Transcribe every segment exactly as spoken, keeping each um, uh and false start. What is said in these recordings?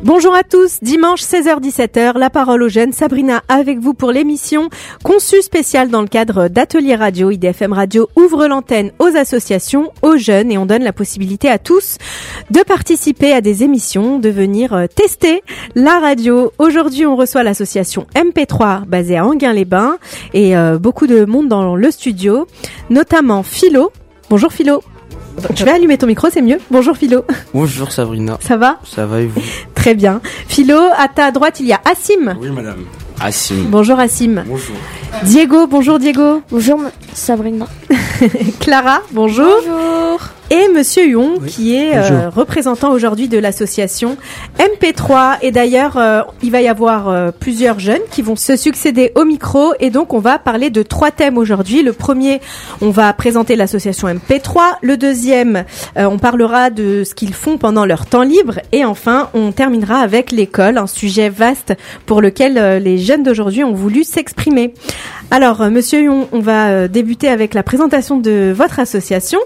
Bonjour à tous, dimanche seize heures dix-sept heures, la parole aux jeunes, Sabrina avec vous pour l'émission conçue spéciale dans le cadre d'Atelier Radio. I D F M Radio ouvre l'antenne aux associations, aux jeunes et on donne la possibilité à tous de participer à des émissions, de venir tester la radio. Aujourd'hui, on reçoit l'association M P trois basée à Enghien-les-Bains et euh, beaucoup de monde dans le studio, notamment Philo. Bonjour Philo. Tu vas allumer ton micro, c'est mieux. Bonjour Philo. Bonjour Sabrina. Ça va ? Ça va et vous ? Très bien. Philo, à ta droite, il y a Assim. Oui madame. Assim. Bonjour Assim. Bonjour. Diego, bonjour Diego. Bonjour Sabrina. Clara, bonjour. Bonjour. Et Monsieur Yon, oui. qui est euh, représentant aujourd'hui de l'association M P trois. Et d'ailleurs, euh, il va y avoir euh, plusieurs jeunes qui vont se succéder au micro. Et donc, on va parler de trois thèmes aujourd'hui. Le premier, on va présenter l'association M P trois. Le deuxième, euh, on parlera de ce qu'ils font pendant leur temps libre. Et enfin, on terminera avec l'école, un sujet vaste pour lequel euh, les jeunes d'aujourd'hui ont voulu s'exprimer. Alors, euh, Monsieur Yon, on va euh, débuter avec la présentation de votre association.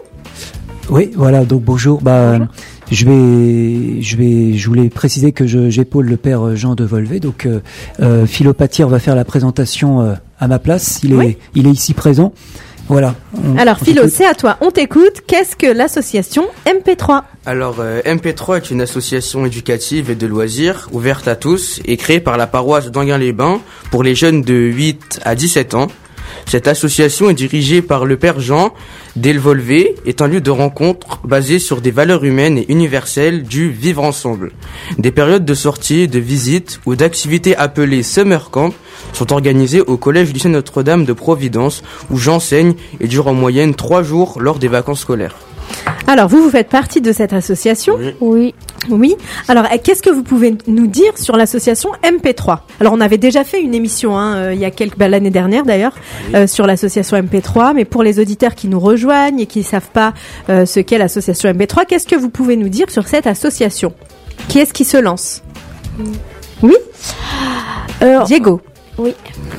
Oui, voilà, donc bonjour. Bah, bonjour. je vais, je vais, je voulais préciser que je, j'épaule le père Jean de Volvé. Donc, euh, euh, Philo Patir va faire la présentation euh, à ma place. Il est, oui. il est ici présent. Voilà. On, Alors, on Philo, t'écoute. C'est à toi. On t'écoute. Qu'est-ce que l'association M P trois ? Alors, euh, M P trois est une association éducative et de loisirs ouverte à tous et créée par la paroisse d'Enghien-les-Bains pour les jeunes de huit à dix-sept ans. Cette association est dirigée par le père Jean Delvolvé, est un lieu de rencontre basé sur des valeurs humaines et universelles du vivre ensemble. Des périodes de sortie, de visites ou d'activités appelées Summer Camp sont organisées au collège lycée Notre-Dame de Providence où j'enseigne et dure en moyenne trois jours lors des vacances scolaires. Alors, vous, vous faites partie de cette association ? Oui. Oui. Oui. Alors, qu'est-ce que vous pouvez nous dire sur l'association M P trois ? Alors, on avait déjà fait une émission, hein, euh, il y a quelques, bah, l'année dernière d'ailleurs, oui. euh, sur l'association M P trois. Mais pour les auditeurs qui nous rejoignent et qui ne savent pas euh, ce qu'est l'association M P trois, qu'est-ce que vous pouvez nous dire sur cette association ? Qui est-ce qui se lance ? Oui. euh, Diego. Oui.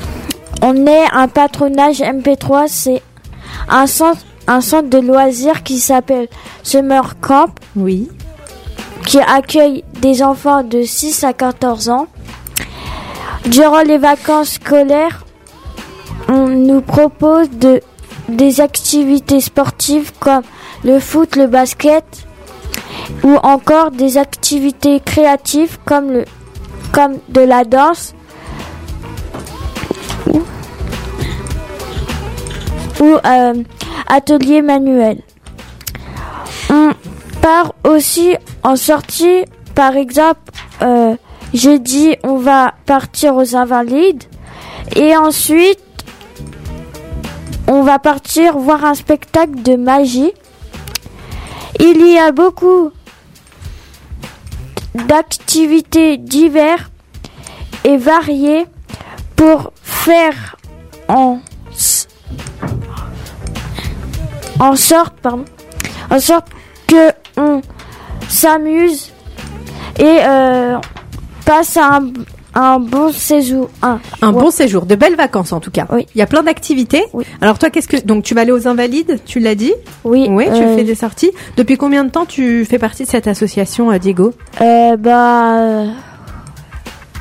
On est un patronage M P trois, c'est un centre un centre de loisirs qui s'appelle Summer Camp. Oui. Qui accueille des enfants de six à quatorze ans. Durant les vacances scolaires, on nous propose de, des activités sportives comme le foot, le basket ou encore des activités créatives comme, le, comme de la danse ou, ou euh, atelier manuel. On part aussi en sortie, par exemple, euh, jeudi, on va partir aux Invalides et ensuite, on va partir voir un spectacle de magie. Il y a beaucoup d'activités diverses et variées pour faire en en sorte, pardon, en sorte que on s'amuse et euh, passe un, un bon séjour. Un, un ouais. bon séjour, de belles vacances en tout cas. Oui. Il y a plein d'activités. Oui. Alors toi, qu'est-ce que donc tu vas aller aux Invalides, tu l'as dit ? Oui. Oui, tu euh, fais des sorties. Depuis combien de temps tu fais partie de cette association, Diego ? euh, Bah. Euh... Longtemps ?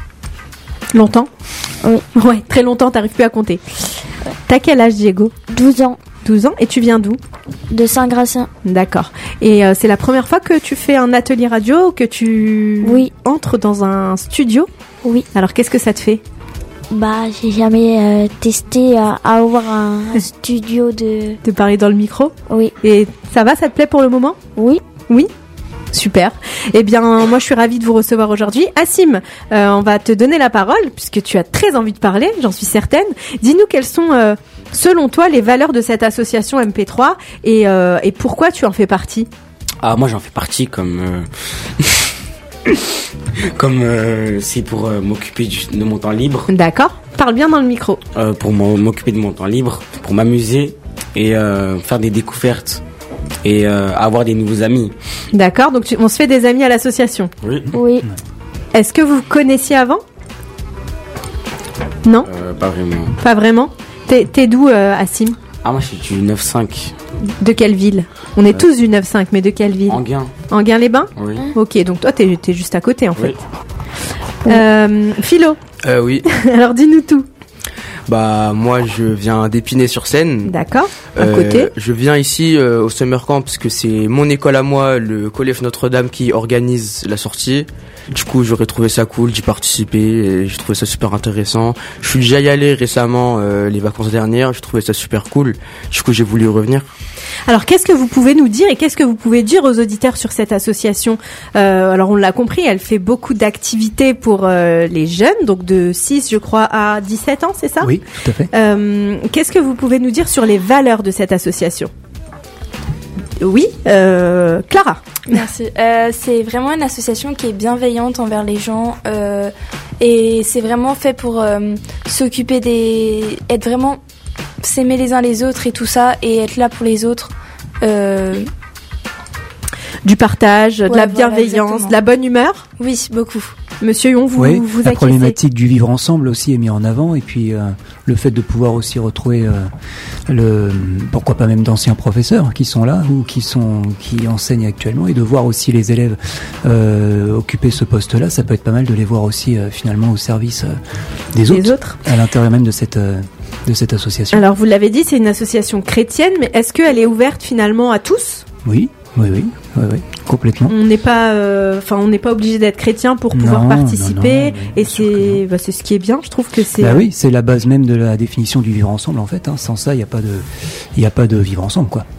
Oui. Ouais, très longtemps, t'arrives plus à compter. Ouais. T'as quel âge, Diego ? douze ans. douze ans, et tu viens d'où ? De Saint-Gratien. D'accord. Et euh, c'est la première fois que tu fais un atelier radio, que tu oui. entres dans un studio ? Oui. Alors qu'est-ce que ça te fait ? Bah, j'ai jamais euh, testé à, à avoir un, un studio de... De parler dans le micro ? Oui. Et ça va, ça te plaît pour le moment ? Oui. Oui ? Super. Eh bien, moi, je suis ravie de vous recevoir aujourd'hui. Assim, euh, on va te donner la parole, puisque tu as très envie de parler, j'en suis certaine. Dis-nous quelles sont, euh, selon toi, les valeurs de cette association M P trois et, euh, et pourquoi tu en fais partie ? Ah, moi, j'en fais partie comme... Euh... comme euh, c'est pour euh, m'occuper du, de mon temps libre. D'accord. Parle bien dans le micro. Euh, pour m'occuper de mon temps libre, pour m'amuser et euh, faire des découvertes. Et euh, avoir des nouveaux amis. D'accord, donc tu, on se fait des amis à l'association. Oui. Oui. Est-ce que vous connaissiez avant ? Non ? euh, Pas vraiment. Pas vraiment ? T'es, t'es d'où, euh, Assim ? Ah, moi, je suis du neuf cinq. De quelle ville? On est euh, tous du neuf cinq, mais de quelle ville? Enghien. Enghien-les-Bains? Oui. Ok, donc toi, t'es, t'es juste à côté, en oui. fait. Euh, Philo? Euh, oui. Alors, dis-nous tout. Bah, moi, je viens d'Épinay-sur-Seine. D'accord, à euh, côté. Je viens ici euh, au Summer Camp parce que c'est mon école à moi, le Collège Notre-Dame, qui organise la sortie. Du coup, j'aurais trouvé ça cool d'y participer et j'ai trouvé ça super intéressant. Je suis déjà y allé récemment, euh, les vacances dernières, j'ai trouvé ça super cool. Du coup, j'ai voulu revenir. Alors, qu'est-ce que vous pouvez nous dire et qu'est-ce que vous pouvez dire aux auditeurs sur cette association? euh, Alors, on l'a compris, elle fait beaucoup d'activités pour euh, les jeunes, donc de six, je crois, à dix-sept ans, c'est ça? Oui, tout à fait. Euh, qu'est-ce que vous pouvez nous dire sur les valeurs de cette association? Oui, euh, Clara. Merci. Euh, c'est vraiment une association qui est bienveillante envers les gens euh, et c'est vraiment fait pour euh, s'occuper des... être vraiment... s'aimer les uns les autres et tout ça et être là pour les autres. Euh... Du partage, ouais, de la bienveillance, voilà, de la bonne humeur? Oui, beaucoup. Monsieur Yon, vous, oui, vous la acquiescez. problématique du vivre ensemble aussi est mise en avant et puis euh, le fait de pouvoir aussi retrouver euh, le pourquoi pas même d'anciens professeurs qui sont là ou qui sont qui enseignent actuellement et de voir aussi les élèves euh, occuper ce poste-là, ça peut être pas mal de les voir aussi euh, finalement au service euh, des les autres, autres à l'intérieur même de cette euh, de cette association. Alors vous l'avez dit, c'est une association chrétienne, mais est-ce qu'elle est ouverte finalement à tous? Oui. Oui, oui, oui, oui, complètement. On n'est pas, enfin, euh, on n'est pas obligé d'être chrétien pour pouvoir non, participer, non, non, et c'est, bah, c'est ce qui est bien. Je trouve que c'est. Bah oui, c'est la base même de la définition du vivre ensemble en fait. Hein. Sans ça, il n'y a pas de, il y a pas de vivre ensemble quoi.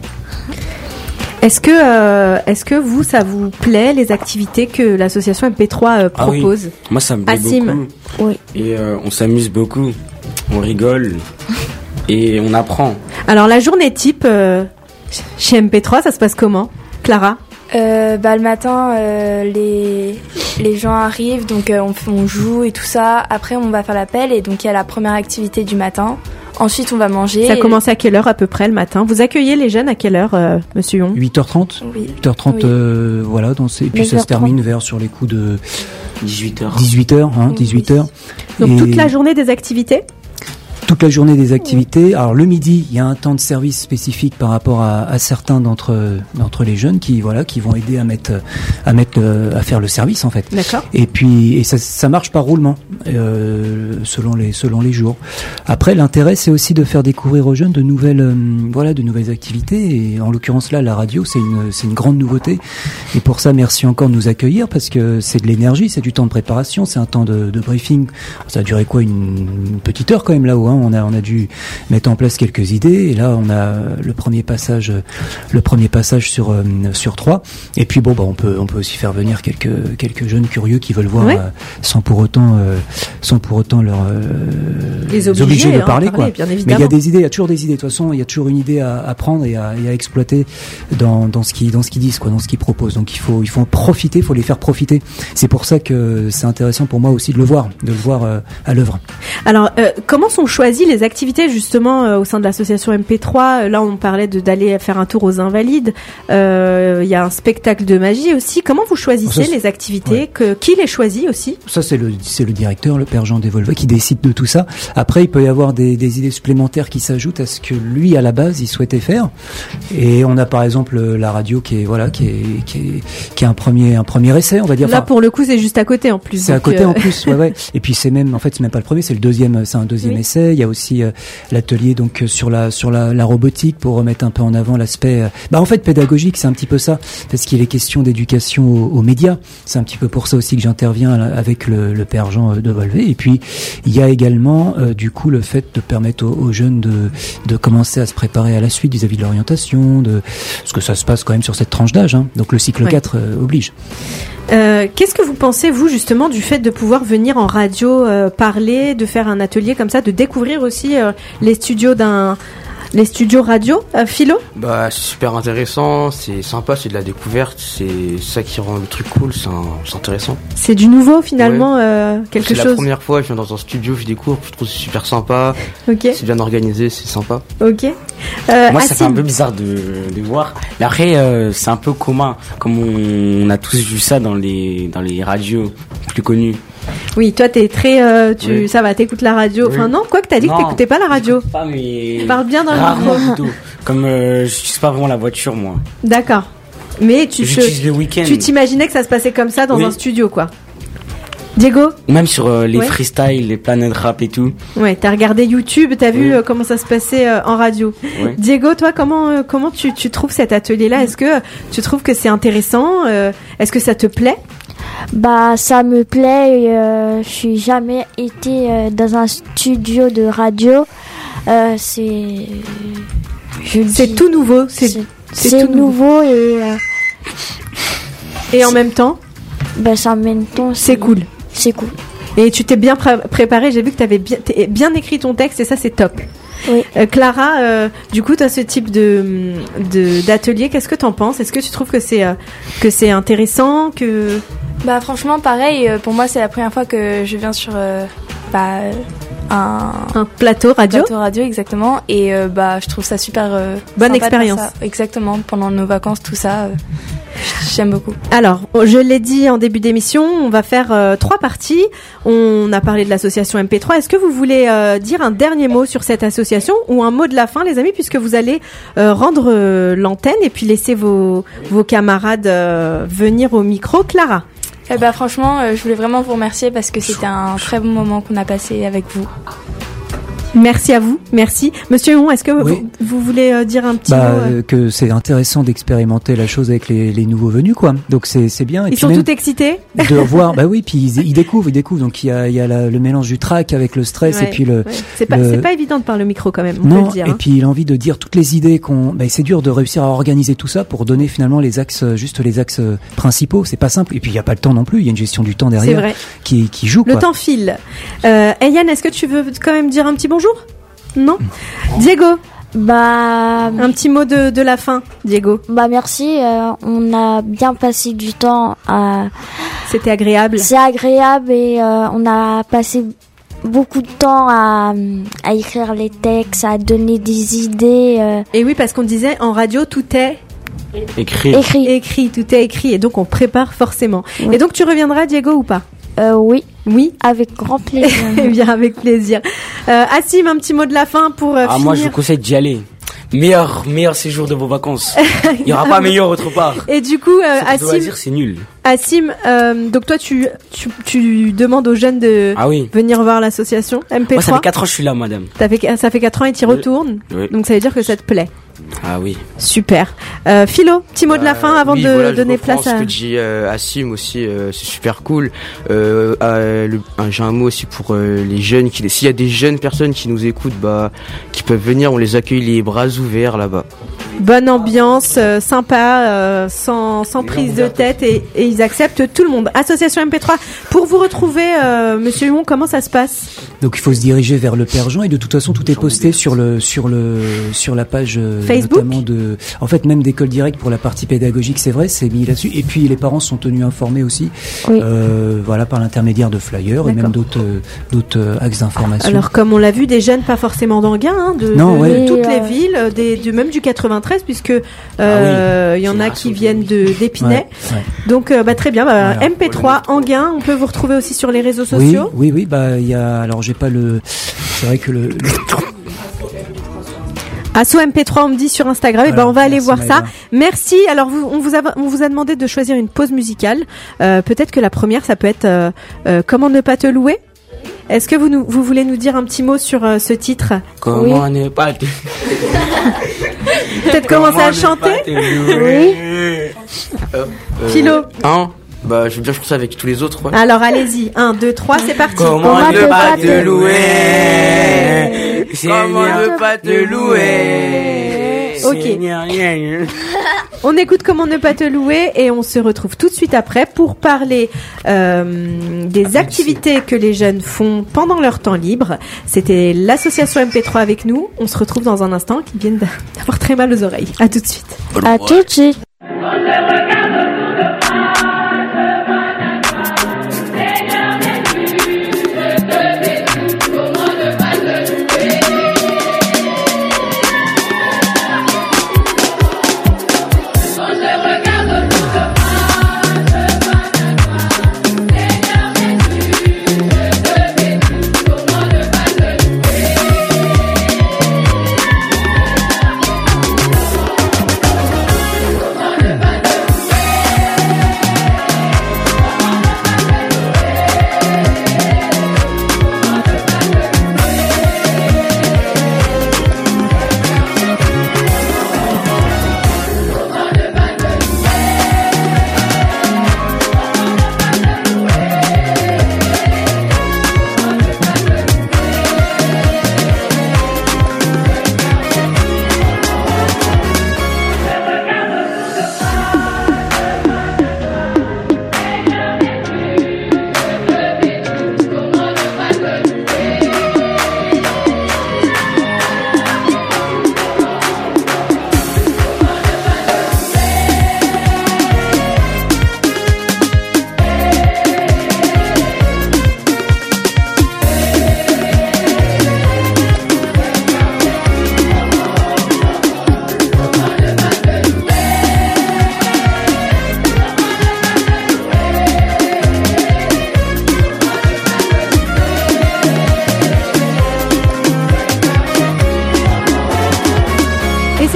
Est-ce que, euh, est-ce que vous, ça vous plaît les activités que l'association M P trois euh, propose? Ah oui. Moi, ça me plaît Assim. beaucoup. Oui. Et euh, on s'amuse beaucoup, on rigole et on apprend. Alors la journée type euh, chez M P trois, ça se passe comment, Clara? Euh, bah, le matin, euh, les, les gens arrivent, donc euh, on, on joue et tout ça. Après, on va faire l'appel et donc il y a la première activité du matin. Ensuite, on va manger. Ça commence à quelle heure à peu près le matin? Vous accueillez les jeunes à quelle heure, euh, Monsieur Yon? huit heures trente. Oui. huit heures trente, oui. euh, voilà. Donc c'est, et puis ça se termine vers sur les coups de dix-huit heures. dix-huit heures, hein, dix-huit heures. Donc et toute la journée des activités? Toute la journée des activités. Alors le midi, il y a un temps de service spécifique par rapport à, à certains d'entre d'entre les jeunes qui voilà qui vont aider à mettre à mettre euh, à faire le service en fait. D'accord. Et puis et ça ça marche par roulement euh, selon les selon les jours. Après l'intérêt c'est aussi de faire découvrir aux jeunes de nouvelles euh, voilà de nouvelles activités et en l'occurrence là la radio c'est une c'est une grande nouveauté et pour ça merci encore de nous accueillir parce que c'est de l'énergie, c'est du temps de préparation, c'est un temps de, de briefing. Ça a duré quoi une, une petite heure quand même là-haut. Hein. On a, on a dû mettre en place quelques idées et là on a le premier passage, le premier passage sur euh, sur trois. Et puis bon bah on peut on peut aussi faire venir quelques quelques jeunes curieux qui veulent voir, ouais. euh, sans pour autant euh, sans pour autant leur euh, les obliger, obliger de hein, parler, parler quoi. Mais il y a des idées, il y a toujours des idées. De toute façon il y a toujours une idée à, à prendre et à, et à exploiter dans dans ce qui dans ce qu'ils disent quoi, dans ce qu'ils proposent. Donc il faut il faut en profiter, il faut les faire profiter. C'est pour ça que c'est intéressant pour moi aussi de le voir, de le voir euh, à l'œuvre. Alors euh, comment sont choisis les activités justement euh, au sein de l'association M P trois? Là on parlait de, d'aller faire un tour aux Invalides, il euh, y a un spectacle de magie aussi. Comment vous choisissez ça, les activités, ouais. que, qui les choisit aussi? Ça c'est le, c'est le directeur, le père Jean Desvolvet qui décide de tout ça. Après il peut y avoir des, des idées supplémentaires qui s'ajoutent à ce que lui à la base il souhaitait faire. Et on a par exemple la radio qui est voilà qui est qui est, qui est un premier un premier essai on va dire. Là enfin, pour le coup c'est juste à côté en plus. C'est à côté euh... en plus ouais ouais. Et puis c'est même en fait c'est même pas le premier, c'est le deuxième, c'est un deuxième oui. essai. Il y a aussi euh, l'atelier donc sur la sur la, la robotique pour remettre un peu en avant l'aspect euh, bah en fait pédagogique, c'est un petit peu ça parce qu'il est question d'éducation aux, aux médias. C'est un petit peu pour ça aussi que j'interviens avec le, le père Jean Desvolvet. Et puis il y a également euh, du coup le fait de permettre aux, aux jeunes de de commencer à se préparer à la suite vis-à-vis de l'orientation, de parce que ça se passe quand même sur cette tranche d'âge. Hein. Donc le cycle ouais. quatre euh, oblige. Euh, qu'est-ce que vous pensez, vous, justement, du fait de pouvoir venir en radio euh, parler, de faire un atelier comme ça, de découvrir aussi euh, les studios d'un... Les studios radio, euh, Philo? Bah, c'est super intéressant, c'est sympa, c'est de la découverte, c'est ça qui rend le truc cool, c'est, un, c'est intéressant. C'est du nouveau finalement, ouais. euh, quelque c'est chose. C'est la première fois, je viens dans un studio, je découvre, je trouve c'est super sympa, okay. c'est bien organisé, c'est sympa. Ok. Euh, Moi, ça fait un peu bizarre de, de voir. Mais après, euh, c'est un peu commun, comme on, on a tous vu ça dans les dans les radios plus connues. Oui, toi t'es très, euh, tu, oui. ça va, t'écoutes la radio. Oui. Enfin non, quoi que t'as dit non, que t'écoutais pas la radio. Pas, mais parle bien dans le micro. Comme euh, je n'utilise pas vraiment la voiture, moi. D'accord. Mais tu J'utilise le week-end. Tu t'imaginais que ça se passait comme ça dans oui. un studio, quoi. Diego ? Même sur euh, les ouais. freestyles, les Planet Rap et tout. Ouais, t'as regardé YouTube, t'as vu oui. euh, comment ça se passait euh, en radio. Ouais. Diego, toi, comment euh, comment tu, tu trouves cet atelier-là ? Est-ce que euh, tu trouves que c'est intéressant ? euh, Est-ce que ça te plaît ? Bah, ça me plaît. Euh, je suis jamais été euh, dans un studio de radio. Euh, c'est je c'est dis, tout nouveau. C'est c'est, c'est, c'est tout nouveau, nouveau et euh, et en même temps. Bah, ça en même temps. C'est, c'est cool. C'est cool. Et tu t'es bien pré- préparé, j'ai vu que tu avais bien, bien écrit ton texte et ça c'est top. Oui. Euh, Clara, euh, du coup tu as ce type de, de, d'atelier, qu'est-ce que tu en penses ? Est-ce que tu trouves que c'est, euh, que c'est intéressant que... Bah franchement pareil, euh, pour moi c'est la première fois que je viens sur euh, bah, un... un plateau radio. plateau radio exactement et euh, bah, je trouve ça super euh, bonne expérience. Exactement, pendant nos vacances tout ça. Euh... J'aime beaucoup. Alors, je l'ai dit en début d'émission, on va faire euh, trois parties. On a parlé de l'association M P trois. Est-ce que vous voulez euh, dire un dernier mot sur cette association ou un mot de la fin, les amis, puisque vous allez euh, rendre euh, l'antenne et puis laisser vos, vos camarades euh, venir au micro. Clara ? Eh ben, franchement, euh, je voulais vraiment vous remercier parce que c'était un très bon moment qu'on a passé avec vous. Merci à vous, merci. Monsieur Hon, est-ce que oui. vous, vous voulez euh, dire un petit bah, mot euh... que c'est intéressant d'expérimenter la chose avec les, les nouveaux venus, quoi. Donc c'est c'est bien. Et ils puis sont même tout excités. De voir, bah oui, puis ils, ils découvrent, ils découvrent. Donc il y a il y a la, le mélange du trac avec le stress ouais, et puis le. Ouais. C'est pas le... c'est pas évident de parler au micro quand même. On non. peut le dire, et hein. puis l'envie de dire toutes les idées qu'on. Bah, c'est dur de réussir à organiser tout ça pour donner finalement les axes, juste les axes principaux. C'est pas simple. Et puis il y a pas le temps non plus. Il y a une gestion du temps derrière. C'est vrai. Qui qui joue. Le quoi. temps file. Euh, Eliane, est-ce que tu veux quand même dire un petit bonjour ? Non. Diego, bah un petit mot de, de la fin, Diego. Bah merci, euh, on a bien passé du temps à... C'était agréable. C'est agréable et euh, on a passé beaucoup de temps à, à écrire les textes, à donner des idées. Euh... Et oui, parce qu'on disait en radio, tout est... Écrit. Écrit. Écrit, tout est écrit et donc on prépare forcément. Oui. Et donc tu reviendras, Diego, ou pas ? Euh, oui. Oui. Avec grand plaisir. Eh bien, avec plaisir. Euh, Assim, un petit mot de la fin pour euh, ah, finir. Moi, je vous conseille d'y aller. Meilleur, meilleur séjour de vos vacances. Il n'y aura pas meilleur autre part. Et du coup, euh, Assim, dire, c'est nul. Assim, euh, donc toi, tu, tu, tu demandes aux jeunes de ah oui. venir voir l'association M P trois. Moi, ça fait quatre ans que je suis là, madame. Ça fait, ça fait quatre ans et tu y retournes. Oui. Donc ça veut dire que ça te plaît. Ah oui. Super. Euh, Philo, petit mot de la fin avant oui, de voilà, donner place à... ce que dit euh, Assim aussi, euh, c'est super cool. Euh, euh, le, j'ai un mot aussi pour euh, les jeunes. Qui, s'il y a des jeunes personnes qui nous écoutent, bah, qui peuvent venir, on les accueille les bras ouverts là-bas. Bonne ambiance, euh, sympa, euh, sans, sans prise de tête et, et ils acceptent tout le monde. Association M P trois, pour vous retrouver, euh, Monsieur Huon, comment ça se passe ? Donc il faut se diriger vers le Père Jean et de toute façon tout est posté sur le sur le sur la page euh, Facebook, notamment de en fait même d'École Directe pour la partie pédagogique, c'est vrai, c'est mis là-dessus et puis les parents sont tenus informés aussi oui. euh, voilà par l'intermédiaire de flyers. D'accord. Et même d'autres euh, d'autres euh, axes d'information. Alors comme on l'a vu, des jeunes pas forcément d'Anguin, hein, de, non, de, ouais. de toutes euh... les villes, des, de, même du quatre-vingt-treize puisque euh, ah oui, y en a qui viennent de d'Épinay. Ouais, ouais. Donc euh, bah très bien, bah, voilà. M P trois Anguin, on peut vous retrouver aussi sur les réseaux sociaux. Oui, oui, oui, bah il y a alors j'ai pas le c'est vrai que le, le... Asso M P trois, on me dit sur Instagram. Voilà, et ben on va aller voir Maëva. ça. Merci. Alors vous, on vous a, on vous a demandé de choisir une pause musicale. Euh, peut-être que la première, ça peut être euh, euh, Comment ne pas te louer. Est-ce que vous nous, vous voulez nous dire un petit mot sur euh, ce titre ? Comment oui. ne pas te Peut-être commencer à chanter. Oui. Euh, Philo. Hein Bah, je veux bien chanter ça avec tous les autres. Ouais. Alors allez-y. Un, deux, trois, c'est parti. Comment, Comment ne pas te, te louer, Comment ne pas te louer. Ok. On écoute Comment ne pas te louer et on se retrouve tout de suite après pour parler euh, des activités que les jeunes font pendant leur temps libre. C'était l'association M P trois avec nous. On se retrouve dans un instant, qui viennent d'avoir très mal aux oreilles. À tout de suite. À tout de suite.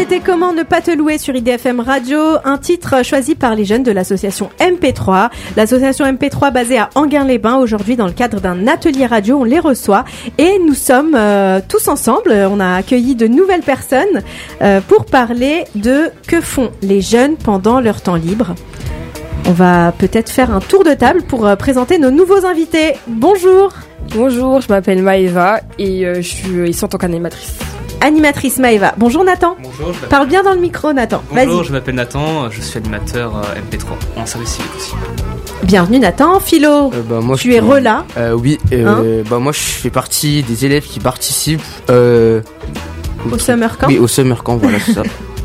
c'était Comment ne pas te louer sur I D F M Radio, un titre choisi par les jeunes de l'association M P trois. L'association M P trois basée à Enghien-les-Bains. Aujourd'hui, dans le cadre d'un atelier radio, on les reçoit et nous sommes euh, tous ensemble. On a accueilli de nouvelles personnes euh, pour parler de que font les jeunes pendant leur temps libre. On va peut-être faire un tour de table pour euh, présenter nos nouveaux invités. Bonjour. Bonjour, je m'appelle Maëva et euh, je suis ici en tant qu'animatrice. Animatrice Maëva. Bonjour Nathan. Bonjour. Je Parle bien dans le micro Nathan. Bonjour, Vas-y. je m'appelle Nathan, je suis animateur euh, M P trois en service civique aussi. Bienvenue Nathan. Philo, Euh, bah, moi, tu je es peux- relat. Euh, oui, euh, bah moi je fais partie des élèves qui participent euh, Au Summer Camp. Oui, au Summer Camp, voilà, c'est ça.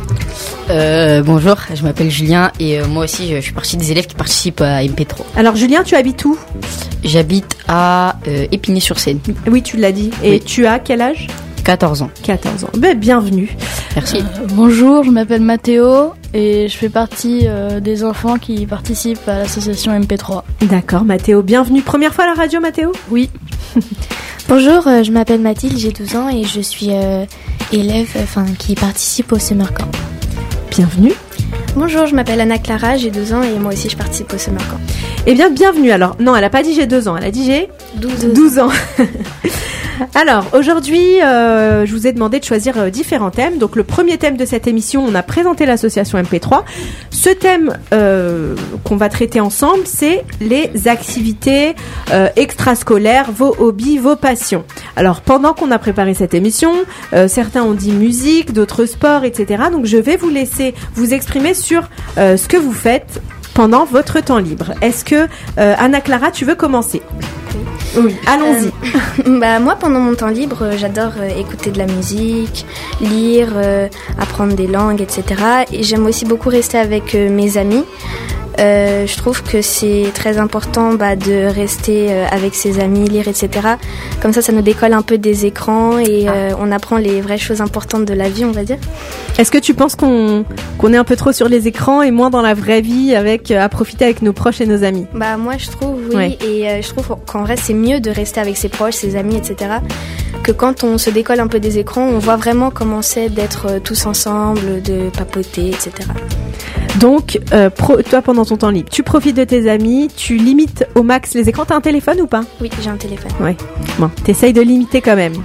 Euh, bonjour, je m'appelle Julien et euh, moi aussi je, je suis partie des élèves qui participent à M P trois. Alors Julien, tu habites où? J'habite à euh, Épinay-sur-Seine, Oui, tu l'as dit. Et Oui. tu as quel âge? quatorze ans. quatorze ans. Ben, bienvenue. Merci. Euh, bonjour, je m'appelle Mathéo et je fais partie euh, des enfants qui participent à l'association M P trois. D'accord, Mathéo, bienvenue. Première fois à la radio, Mathéo? Oui. Bonjour, euh, je m'appelle Mathilde, j'ai douze ans et je suis euh, élève enfin, qui participe au Summer Camp. Bienvenue. Bonjour, je m'appelle Anna Clara, j'ai douze ans et moi aussi je participe au Summer Camp. Eh bien, bienvenue. Alors, non, elle a pas dit j'ai deux ans, elle a dit j'ai douze ans. Alors, aujourd'hui, euh, je vous ai demandé de choisir euh, différents thèmes. Donc, le premier thème de cette émission, on a présenté l'association M P trois. Ce thème euh, qu'on va traiter ensemble, c'est les activités euh, extrascolaires, vos hobbies, vos passions. Alors, pendant qu'on a préparé cette émission, euh, certains ont dit musique, d'autres sport, et cetera. Donc, je vais vous laisser vous exprimer sur euh, ce que vous faites pendant votre temps libre. Est-ce que, euh, Anna Clara, tu veux commencer? Oui, allons-y. Euh, bah, moi, pendant mon temps libre, euh, j'adore euh, écouter de la musique, lire, euh, apprendre des langues, et cetera. Et j'aime aussi beaucoup rester avec euh, mes amis. Euh, je trouve que c'est très important bah, de rester euh, avec ses amis, lire, et cetera. Comme ça, ça nous décolle un peu des écrans et euh, on apprend les vraies choses importantes de la vie, on va dire. Est-ce que tu penses qu'on qu'on est un peu trop sur les écrans et moins dans la vraie vie, avec euh, à profiter avec nos proches et nos amis? Bah moi je trouve oui Ouais. et euh, je trouve qu'en vrai c'est mieux de rester avec ses proches, ses amis, et cetera. Que quand on se décolle un peu des écrans, on voit vraiment comment c'est d'être euh, tous ensemble, de papoter, et cetera. Donc, euh, pro- toi, pendant ton temps libre, tu profites de tes amis, tu limites au max les écrans. T'as un téléphone ou pas? Oui, j'ai un téléphone. Ouais. Bon, t'essayes de limiter quand même.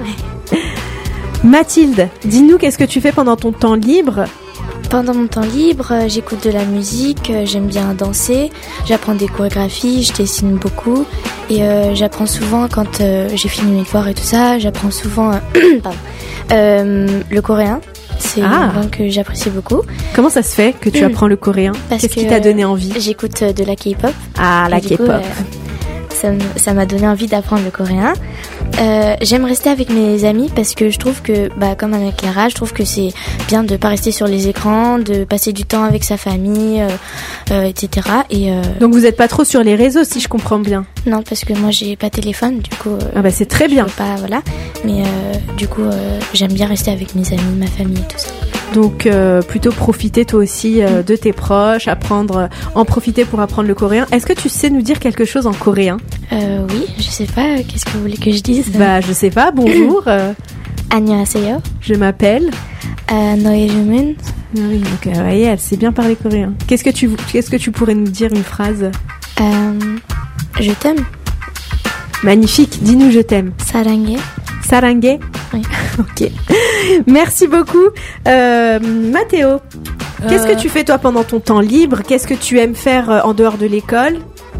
Mathilde, dis-nous qu'est-ce que tu fais pendant ton temps libre? Pendant mon temps libre, euh, j'écoute de la musique, euh, j'aime bien danser, j'apprends des chorégraphies, je dessine beaucoup et euh, j'apprends souvent quand euh, j'ai fini mes devoirs et tout ça, j'apprends souvent euh, pardon, euh, le coréen. C'est Ah. une langue que j'apprécie beaucoup. Comment ça se fait que tu apprends le coréen? Parce Qu'est-ce qui que, t'a donné envie? J'écoute euh, de la K-pop. Ah, la Et du coup, K-pop. euh, ça m- ça m'a donné envie d'apprendre le coréen. Euh, j'aime rester avec mes amis parce que je trouve que, bah, comme avec Clara, je trouve que c'est bien de pas rester sur les écrans, de passer du temps avec sa famille, euh, euh, et cetera. Et euh, Donc, vous êtes pas trop sur les réseaux, si je comprends bien. non, parce que moi j'ai pas téléphone, du coup. euh, Ah bah, c'est très je bien. peux pas, voilà. Mais euh, du coup, euh, j'aime bien rester avec mes amis, ma famille et tout ça. Donc, euh, plutôt profiter toi aussi euh, de tes proches, apprendre, euh, en profiter pour apprendre le coréen. Est-ce que tu sais nous dire quelque chose en coréen? Euh, oui, je sais pas. euh, Qu'est-ce que vous voulez que je dise? Bah, je sais pas. Bonjour. euh, 안녕하세요. je m'appelle. Euh, 너의 이름은? Ah oui, donc, euh, voyez, elle sait bien parler coréen. Qu'est-ce que tu, qu'est-ce que tu pourrais nous dire une phrase? Euh, je t'aime. Magnifique. Dis-nous je t'aime. 사랑해. Sarangé. Oui. Ok. Merci beaucoup. Euh, Mathéo, qu'est-ce Euh, que tu fais toi pendant ton temps libre? Qu'est-ce que tu aimes faire euh, en dehors de l'école?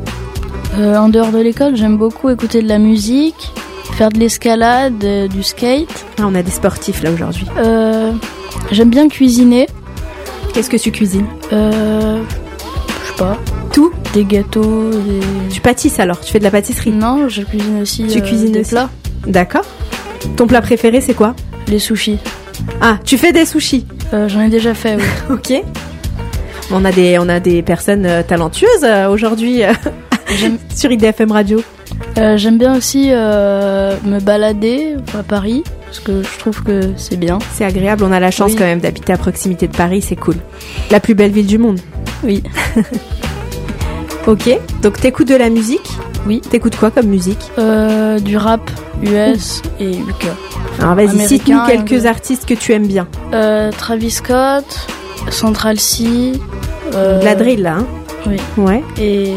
Euh, en dehors de l'école, j'aime beaucoup écouter de la musique, faire de l'escalade, euh, du skate. Ah, on a des sportifs là aujourd'hui. Euh, j'aime bien cuisiner. Qu'est-ce que tu cuisines? Euh, je sais pas. Tout? Des gâteaux. Des... Tu pâtisses alors? Tu fais de la pâtisserie? Non, je cuisine aussi. Tu euh, cuisines des aussi. plats. D'accord. Ton plat préféré c'est quoi? Les sushis. Ah, tu fais des sushis? Euh, J'en ai déjà fait, oui. Ok. On a des, on a des personnes euh, talentueuses euh, aujourd'hui euh, sur I D F M Radio. Euh, J'aime bien aussi euh, me balader à Paris, parce que je trouve que c'est bien. C'est agréable, on a la chance Oui. quand même d'habiter à proximité de Paris, c'est cool. La plus belle ville du monde. Oui. Ok, donc t'écoutes de la musique? Oui. T'écoutes quoi comme musique? euh, Du rap U S Ouh. Et U K. Alors vas-y, Américain, cite-nous quelques euh, artistes que tu aimes bien. Euh, Travis Scott, Central C. Euh, De la drill là, hein? Oui. Ouais. Et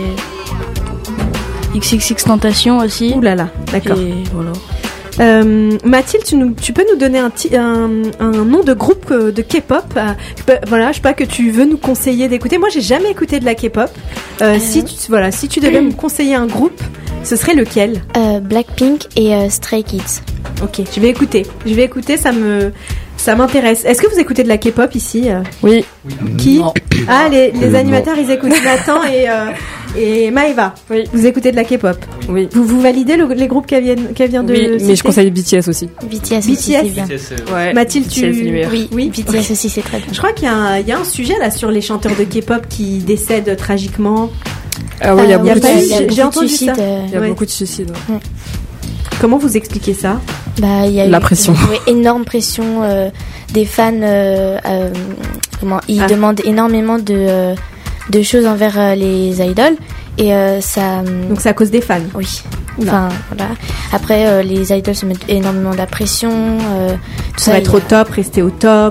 X X X Tentation aussi. Ouh là là, d'accord. Et voilà. Euh, Mathilde, tu, nous, tu peux nous donner un, ti- un, un nom de groupe euh, de K-pop euh, je peux- Voilà, je sais pas, que tu veux nous conseiller d'écouter. Moi, j'ai jamais écouté de la K-pop. Euh, Euh. Si tu, voilà, si tu devais me conseiller un groupe, ce serait lequel? Euh, Blackpink et euh, Stray Kids. Ok, je vais écouter. Je vais écouter, ça me, ça m'intéresse. Est-ce que vous écoutez de la K-pop ici? euh Oui. Qui? Non. Ah, les, les Euh, animateurs, ils écoutent Nathan et, euh, et Maëva. Oui. Vous écoutez de la K-pop? Oui. Vous, vous validez le- les groupes qu'elle vient, qu'elle vient de Oui, mais citer je conseille B T S aussi. B T S aussi, B T S. c'est bien. Ouais. Mathilde, tu... B T S, c'est meilleur. Oui, Oui. B T S aussi, c'est très bien. Je crois qu'il y a, un, il y a un sujet là sur les chanteurs de K-pop qui décèdent tragiquement. Ah oui, il y a Euh, il y a beaucoup pas de eu- suicides. j'ai- j'ai entendu suicides, ça. euh, Il y a Ouais. beaucoup de suicides. ouais. Comment vous expliquez ça? Bah, il y a La eu pression. oui, énorme pression euh, des fans. Euh, euh, comment Ils Ah. demandent énormément de, euh, de choses envers euh, les idoles et euh, ça. Donc c'est à cause des fans. Oui. Enfin voilà. Après, euh, les idoles se mettent énormément de la pression. Euh, tout Ça ça. va il être y au a- top, rester au top.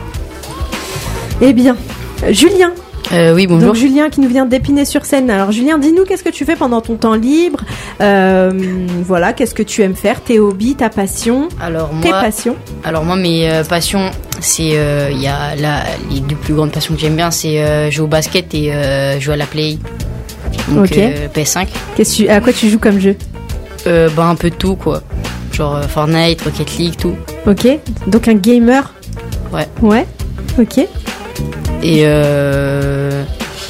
Eh bien, euh, Julien. Euh, oui, bonjour. Donc Julien qui nous vient d'Épinay-sur-Seine. Alors Julien, dis-nous qu'est-ce que tu fais pendant ton temps libre. Euh, voilà, qu'est-ce que tu aimes faire, tes hobbies, ta passion, Alors tes moi, passions. alors moi mes euh, passions, c'est euh, il y a la, les deux plus grandes passions que j'aime bien, c'est euh, jouer au basket et euh, jouer à la Play. Donc Ok. euh, P S cinq. Qu'est-ce que tu- à quoi tu joues comme jeu? Euh, bah un peu de tout quoi. Genre euh, Fortnite, Rocket League, tout. Ok. Donc un gamer. Ouais. Ouais. Ok. Et euh,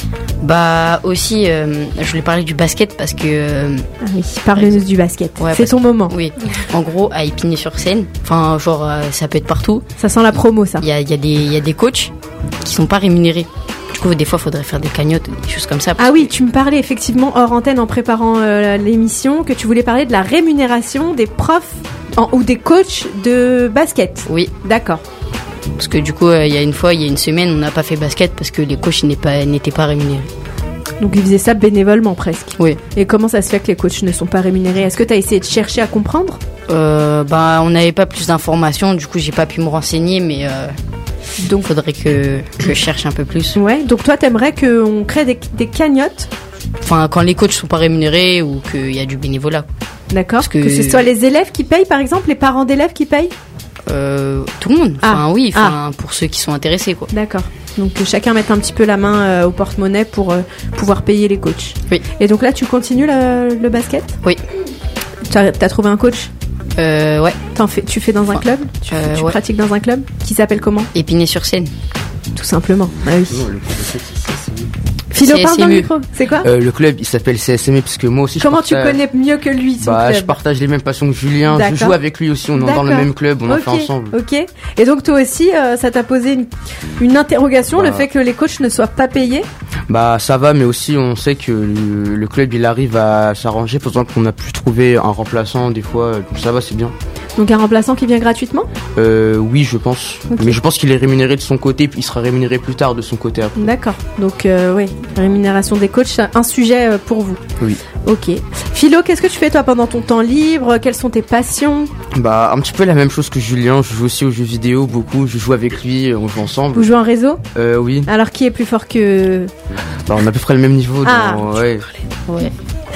bah aussi, euh, je voulais parler du basket parce que euh, Ah oui. Parle-nous du basket. Ouais, C'est parce ton moment. oui, en gros à Épinay-sur-Seine, enfin genre euh, ça peut être partout. Ça sent la promo, ça. Il y a, il y a des il y a des coachs qui sont pas rémunérés. Du coup des fois faudrait faire des cagnottes, des choses comme ça. parce Ah oui, tu me parlais effectivement hors antenne en préparant euh, l'émission que tu voulais parler de la rémunération des profs en- ou des coachs de basket. Oui. D'accord. Parce que du coup, euh, il y a une fois, il y a une semaine, on n'a pas fait basket parce que les coachs n'étaient pas, n'étaient pas rémunérés. Donc ils faisaient ça bénévolement presque. Oui. Et comment ça se fait que les coachs ne sont pas rémunérés? Est-ce que tu as essayé de chercher à comprendre? Euh, bah, on n'avait pas plus d'informations, du coup, j'ai pas pu me renseigner, mais euh, donc faudrait que, que je cherche un peu plus. Ouais. Donc toi, t'aimerais qu'on crée des, des cagnottes, Enfin, quand les coachs sont pas rémunérés ou qu'il y a du bénévolat. d'accord? Parce que- Que ce soit les élèves qui payent, par exemple, les parents d'élèves qui payent? Euh, tout le monde. Ah. Enfin, oui, enfin, pour ceux qui sont intéressés, quoi. D'accord. Donc que chacun mette un petit peu la main euh, au porte-monnaie pour euh, pouvoir payer les coachs. Oui. Et donc là, tu continues le, le basket? Oui. T'as as trouvé un coach? Euh, ouais. T'en fais, tu fais dans un club? Tu, Euh, tu ouais. pratiques dans un club? Qui s'appelle comment? Épinay-sur-Seine. Tout simplement. Ah oui. Non, le club de foot, c'est C S M U. Philo, parle dans le C S M U. micro. C'est quoi? Euh, le club, il s'appelle C S M U parce que moi aussi. je Comment tu partage- connais mieux que lui son Bah, club? je partage les mêmes passions que Julien. D'accord. Je joue avec lui aussi. On est dans le D'accord. même club. On en Ok, fait ensemble. Ok. Et donc toi aussi, euh, ça t'a posé une, une interrogation, Bah. le fait que les coachs ne soient pas payés? Bah, ça va, mais aussi on sait que le, le club il arrive à s'arranger. Par exemple, on a pu trouver un remplaçant des fois. Donc ça va, c'est bien. Donc un remplaçant qui vient gratuitement? Euh, oui, je pense. Ok. Mais je pense qu'il est rémunéré de son côté, puis il sera rémunéré plus tard de son côté après. D'accord. Donc euh, oui, rémunération des coachs, c'est un sujet euh, pour vous. Oui. Ok. Philo, qu'est-ce que tu fais toi pendant ton temps libre? Quelles sont tes passions? Bah, un petit peu la même chose que Julien. Je joue aussi aux jeux vidéo beaucoup. Je joue avec lui, on joue ensemble. Vous jouez en réseau? Euh, oui. Alors qui est plus fort que... Bah, on a à peu près le même niveau. Ah. Dans... Ouais. Ouais.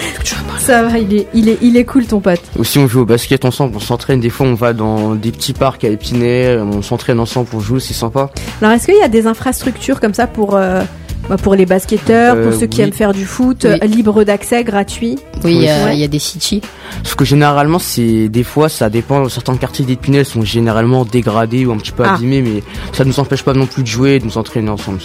Ça va, il est, il est, il est cool ton pote. Aussi, on joue au basket ensemble. On s'entraîne. Des fois, on va dans des petits parcs à Épinay. On s'entraîne ensemble pour jouer. C'est sympa. Alors est-ce qu'il y a des infrastructures comme ça pour... euh, bah, pour les basketteurs, Euh, pour ceux qui oui. aiment faire du foot, Oui. euh, libre d'accès, gratuit? Oui, il y, a- Ouais. il y a des city. Parce que généralement, c'est des fois, ça dépend. Certains quartiers d'Épinay sont généralement dégradés ou un petit peu Ah. abîmés, mais ça nous empêche pas non plus de jouer, et de nous entraîner ensemble.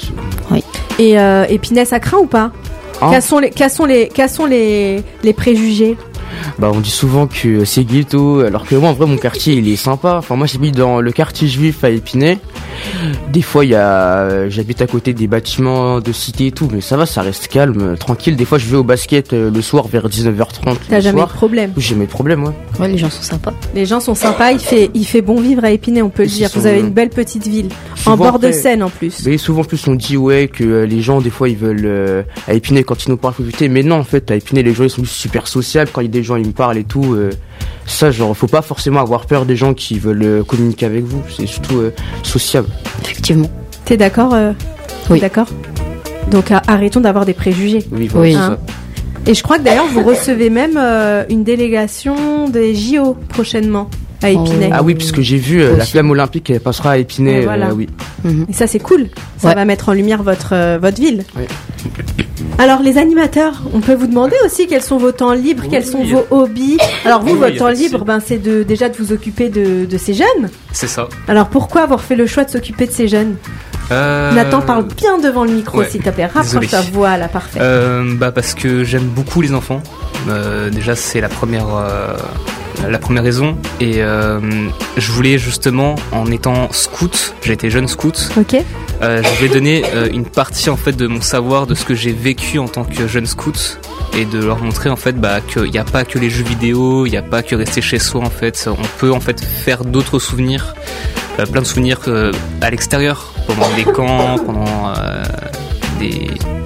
Et euh, Épinay, ça craint ou pas? Hein Quels sont les, quels sont les, quels sont les, les préjugés? Bah, on dit souvent que c'est ghetto, alors que moi, en vrai, mon quartier, il est sympa. Enfin, moi, j'habite dans le quartier juif à Épinay. Des fois, il y a, j'habite à côté des bâtiments de cité et tout, mais ça va, ça reste calme, tranquille. Des fois, je vais au basket euh, le soir vers dix-neuf heures trente. T'as le jamais eu soir. de problème? J'ai jamais eu de problème, ouais. Ouais, les gens sont sympas. Les gens sont sympas, il fait, il fait bon vivre à Épinay, on peut le dire. Vous avez une belle petite ville, souvent en bord après, de Seine en plus. Mais souvent, en plus, on dit ouais que euh, les gens, des fois, ils veulent euh, à Épinay quand ils nous parlent, faut éviter. Mais non, en fait, à Épinay, les gens, ils sont super sociables. Quand il y a des gens, ils me parlent et tout. Euh, ça, genre, faut pas forcément avoir peur des gens qui veulent euh, communiquer avec vous. C'est surtout euh, sociable. Effectivement. T'es d'accord euh, Oui. D'accord. Donc, à, arrêtons d'avoir des préjugés. Oui, voilà, Oui. c'est Hein. ça. Et je crois que d'ailleurs, vous recevez même euh, une délégation des J O prochainement à Épinay. Ah oui, puisque j'ai vu euh, la Aussi. flamme olympique, elle passera à Épinay. Et voilà. euh, oui. Mhm. Et ça, c'est cool. Ça Ouais. va mettre en lumière votre, euh, votre ville. Oui. Alors, les animateurs, on peut vous demander aussi quels sont vos temps libres, quels sont vos hobbies. Alors, vous, Oui, votre y a temps pas de libre, souci. ben, c'est de, déjà de vous occuper de, de ces jeunes. C'est ça. Alors, pourquoi avoir fait le choix de s'occuper de ces jeunes Euh, Nathan, parle bien devant le micro, ouais. s'il te plaît. Rapproche Désolé. ta voix, là, parfait. Euh, bah parce que j'aime beaucoup les enfants. Euh, déjà c'est la première euh, la première raison et euh, je voulais justement en étant scout, j'ai été jeune scout. Ok. Euh, je vais donner euh, une partie en fait de mon savoir de ce que j'ai vécu en tant que jeune scout et de leur montrer en fait bah qu'il n'y a pas que les jeux vidéo, il n'y a pas que rester chez soi en fait. On peut en fait faire d'autres souvenirs. Euh, plein de souvenirs euh, à l'extérieur, pendant des camps, pendant euh, des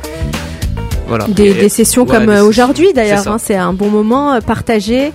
voilà Des, Et- des sessions ouais, comme des euh, sessions. aujourd'hui, C'est d'ailleurs. ça. Hein, c'est un bon moment euh, partagé.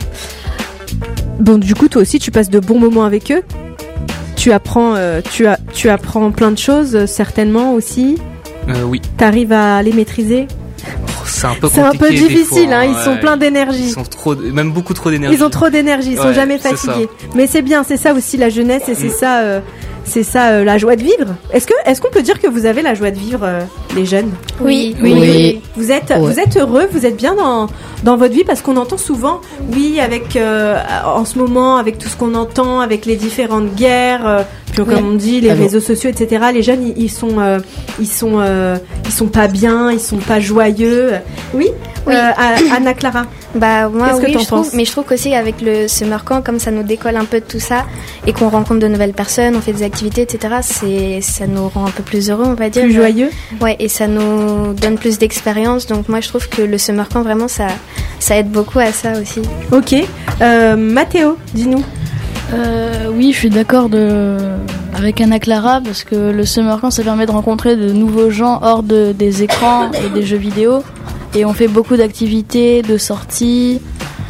Bon, du coup, toi aussi, tu passes de bons moments avec eux. Tu apprends, euh, tu as, tu apprends plein de choses, euh, certainement aussi. Euh, oui, T'arrives à les maîtriser. c'est un peu C'est un peu compliqué des difficile, fois, hein, ils sont ouais. plein d'énergie. Ils sont trop, même beaucoup trop d'énergie. Ils ont trop d'énergie, ils sont Ouais, jamais c'est fatigués. Mais c'est bien, c'est ça aussi la jeunesse et c'est Mm. ça, euh, c'est ça euh, la joie de vivre. Est-ce que, est-ce qu'on peut dire que vous avez la joie de vivre, euh, les jeunes? Oui. Oui. Oui. Vous êtes, Ouais. vous êtes heureux, vous êtes bien dans dans votre vie parce qu'on entend souvent, oui, avec euh, en ce moment, avec tout ce qu'on entend, avec les différentes guerres, euh, puis comme Ouais. on dit, les Alors. réseaux sociaux, et cetera. Les jeunes, ils, ils sont, euh, ils sont, euh, ils sont pas bien, ils sont pas joyeux. Oui. Oui. Euh, A- Anna Clara. Bah moi Qu'est-ce que oui, t'en je trouve, penses mais je trouve qu'aussi avec le summer camp, comme ça nous décolle un peu de tout ça et qu'on rencontre de nouvelles personnes, on fait des activités, et cetera. C'est, ça nous rend un peu plus heureux, on va dire. Plus joyeux. Ouais, et ça nous donne plus d'expérience. Donc moi je trouve que le summer camp vraiment ça, ça aide beaucoup à ça aussi. Ok. Euh, Mathéo, dis-nous. Euh, oui, je suis d'accord de... avec Anna Clara parce que le summer camp ça permet de rencontrer de nouveaux gens hors de, des écrans et des jeux vidéo. Et on fait beaucoup d'activités, de sorties.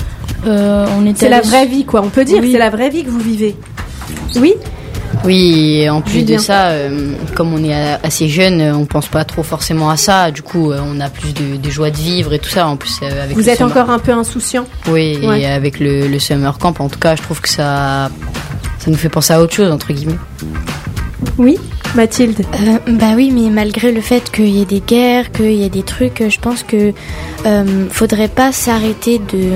Euh, on est C'est la allé- vraie vie, quoi. On peut dire, Oui. c'est la vraie vie que vous vivez. Oui. Oui, et en plus Julien. de ça, euh, comme on est a- assez jeune, euh, on pense pas trop forcément à ça. Du coup, euh, on a plus de, de joie de vivre et tout ça. En plus, euh, avec Vous le êtes summer- encore un peu insouciant. Oui, Ouais. et avec le, le summer camp, en tout cas, je trouve que ça, ça nous fait penser à autre chose entre guillemets. Oui, Mathilde. Euh, bah oui, mais malgré le fait qu'il y ait des guerres, qu'il y ait des trucs, je pense que euh, faudrait pas s'arrêter de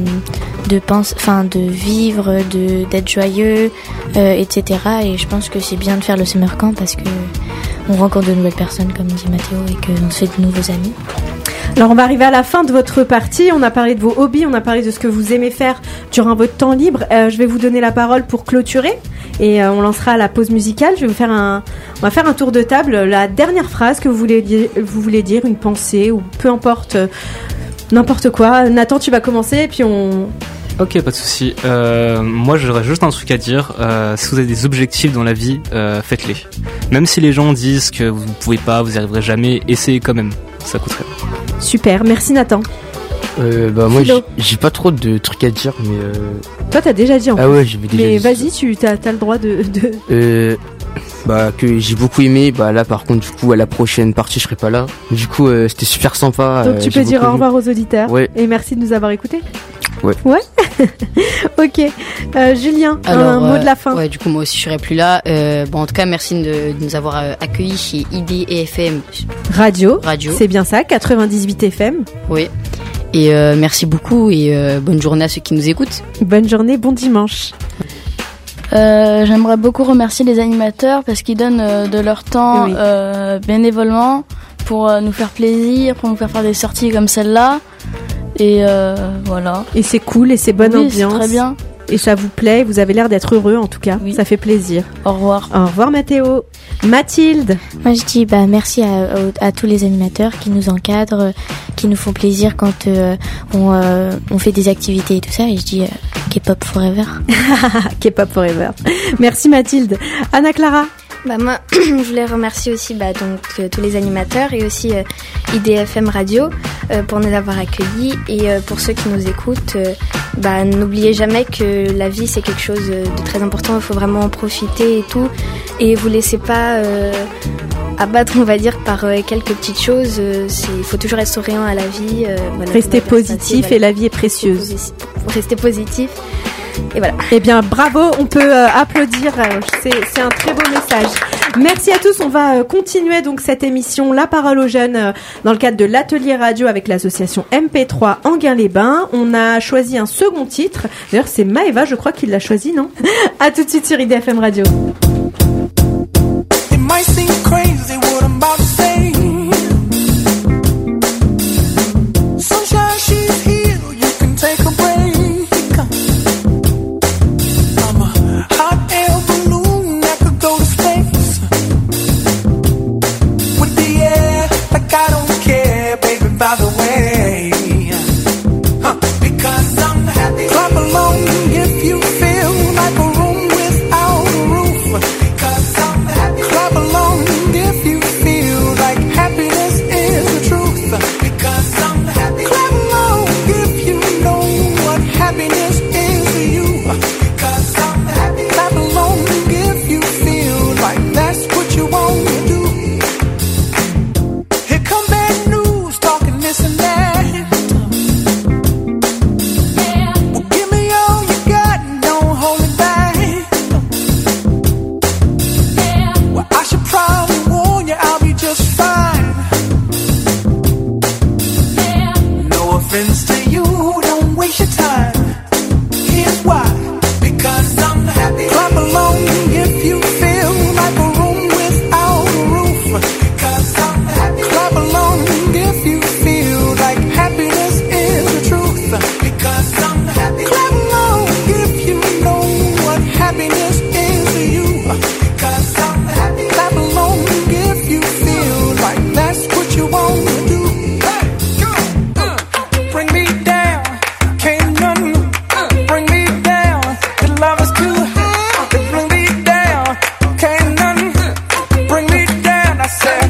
de penser, enfin de vivre, de d'être joyeux, euh, et cetera. Et je pense que c'est bien de faire le summer camp parce que on rencontre de nouvelles personnes, comme dit Mathéo, et qu'on se fait de nouveaux amis. Alors on va arriver à la fin de votre partie. On a parlé de vos hobbies, on a parlé de ce que vous aimez faire durant votre temps libre. Euh, je vais vous donner la parole pour clôturer et euh, on lancera la pause musicale. Je vais vous faire un, on va faire un tour de table. La dernière phrase que vous voulez dire, vous voulez dire, une pensée ou peu importe, euh, n'importe quoi. Nathan, tu vas commencer et puis on. Ok, pas de souci. Euh, moi, j'aurais juste un truc à dire. Euh, si vous avez des objectifs dans la vie, euh, faites-les. Même si les gens disent que vous ne pouvez pas, vous n'y arriverez jamais, essayez quand même. Ça coûterait. Super, merci Nathan. Euh, bah moi Philo. j'ai j'ai pas trop de trucs à dire mais euh... Toi, t'as déjà dit en ah fait. ouais j'avais déjà Mais dit. vas-y, tu as, le droit de. de... Euh, bah que j'ai beaucoup aimé. Bah là par contre du coup à la prochaine partie je serai pas là. Du coup euh, c'était super sympa. Donc euh, tu j'ai peux dire beaucoup au aimé. revoir aux auditeurs. Ouais. Et merci de nous avoir écoutés. Ouais. Ouais. Ok. Euh, Julien, un Alors, mot euh, de la fin. Ouais, du coup, moi aussi, je serai plus là. Euh, bon, en tout cas, merci de, de nous avoir euh, accueillis chez I D et F M Radio. Radio. C'est bien ça, quatre-vingt-dix-huit F M. Oui. Et euh, merci beaucoup et euh, bonne journée à ceux qui nous écoutent. Bonne journée, bon dimanche. Euh, J'aimerais beaucoup remercier les animateurs parce qu'ils donnent euh, de leur temps Oui. euh, bénévolement pour euh, nous faire plaisir, pour nous faire faire des sorties comme celle-là. Et euh, voilà. Et c'est cool et c'est bonne Oui, c'est ambiance. très bien. Et ça vous plaît, vous avez l'air d'être heureux en tout cas. Oui. Ça fait plaisir. Au revoir. Au revoir Mathéo. Mathilde. Moi, je dis bah merci à, à, à tous les animateurs qui nous encadrent, qui nous font plaisir quand euh, on, euh, on fait des activités et tout ça. Et je dis euh, K-pop Forever. K-pop Forever. Merci Mathilde. Anna Clara. Bah moi, je voulais remercier aussi bah, donc euh, tous les animateurs et aussi euh, I D F M Radio euh, pour nous avoir accueillis et euh, pour ceux qui nous écoutent, euh, bah, n'oubliez jamais que la vie c'est quelque chose de très important, il faut vraiment en profiter et tout et vous laissez pas euh, abattre on va dire par euh, quelques petites choses, euh, c'est, il faut toujours être souriant à la vie. Euh, voilà, Restez positif voilà. Et la vie est précieuse. Restez positif. Et voilà. Eh bien, bravo, on peut euh, applaudir, euh, c'est, c'est un très beau message. Merci à tous, on va euh, continuer donc cette émission La Parole aux Jeunes euh, dans le cadre de l'atelier radio avec l'association M P trois Enghien-les-Bains. On a choisi un second titre, d'ailleurs c'est Maëva, je crois qu'il l'a choisi, non? À tout de suite sur I D F M Radio. It might seem crazy what I'm about to say. Sunshine, she's here, you can take a break. By the way, huh. Because I'm happy. Clap along if you feel like a room without a roof. Because I'm happy. Clap along if you feel like happiness is the truth. Because I'm happy. Clap along if you know what happiness is to you. Because I'm happy. Clap along if you feel like that's what you want to do. Here come bad news talking this and that. Yeah. Well, give me all you got and don't hold it back. Yeah. Well, I should probably warn you, I'll be just fine. Yeah. No offense to you, don't waste your time. Here's why. Because I'm happy. Clap along if you feel like a room without a roof. Because I'm happy. Clap along if you feel like happiness is the truth. Because I'm happy. Clap along if you know what happiness is to you. Because I'm happy. Clap along if you feel like that's what you want to do. Hey, go, uh, bring me down, can't none uh, bring me down. The love is too high, bring me down, can't none uh, bring me down. I said,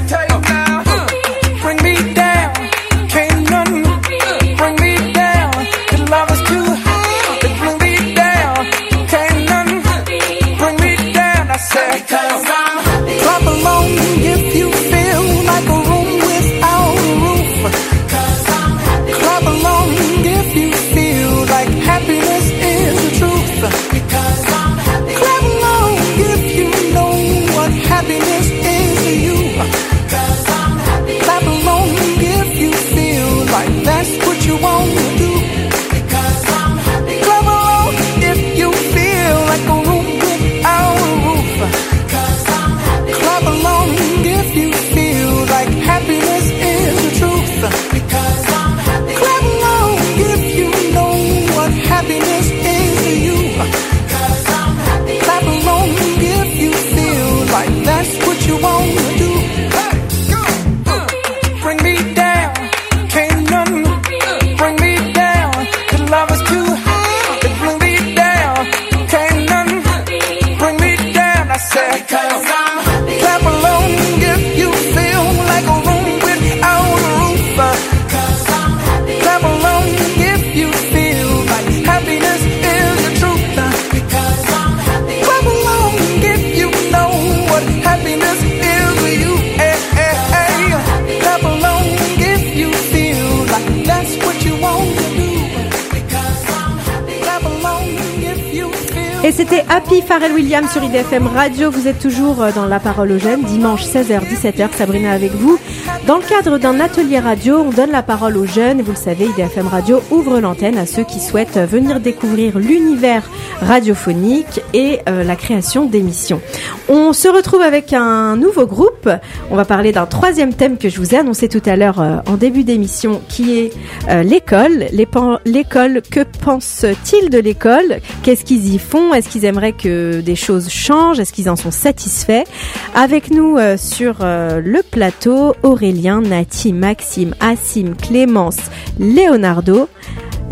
uh, bring me down, can't none uh, bring me down. The love is too high, bring me down, can't none uh, bring me down. I said, because I'm happy. Clap along if you feel like a room without a roof. Because I'm happy. Clap along if you feel like happiness is the truth. Because I'm happy. Clap along if you know what happiness is to you. Because I'm happy. Clap along if you feel like that's what you want to do. Because I'm happy. Clap along if you feel like a room without a roof. Because I'm happy. Clap along if you feel like happiness is the truth. Because I'm happy. Clap along if you know what happiness is to you. Because I'm happy. Clap along if you feel like that's what you want to do. Hey, go, uh, bring me down, can't none uh, bring me down. The love is too high, bring me down, can't none uh, bring me down. I said, because I'm happy. Clap along if you feel like a room without a roof. Because I'm happy. Clap along if you feel like happiness is the truth. Because I'm happy. Clap along if you know what happiness is to you. Hey, hey, hey. Clap along if you feel like that's what you want to do. Because I'm happy. Clap along if you feel. Et c'était Happy Pharrell Williams sur I D F M Radio. Vous êtes toujours dans La Parole aux Jeunes, dimanche seize heures dix-sept heures, Sabrina avec vous. Dans le cadre d'un atelier radio, on donne la parole aux jeunes. Et vous le savez, I D F M Radio ouvre l'antenne à ceux qui souhaitent venir découvrir l'univers radiophonique et euh, la création d'émissions. On se retrouve avec un nouveau groupe. On va parler d'un troisième thème que je vous ai annoncé tout à l'heure euh, en début d'émission, qui est euh, l'école. L'école, que pensent-ils de l'école? Qu'est-ce qu'ils y font? Est-ce qu'ils aimeraient que des choses changent? Est-ce qu'ils en sont satisfaits? Avec nous euh, sur euh, le plateau, Aurélien, Nati, Maxime, Assim, Clémence, Leonardo.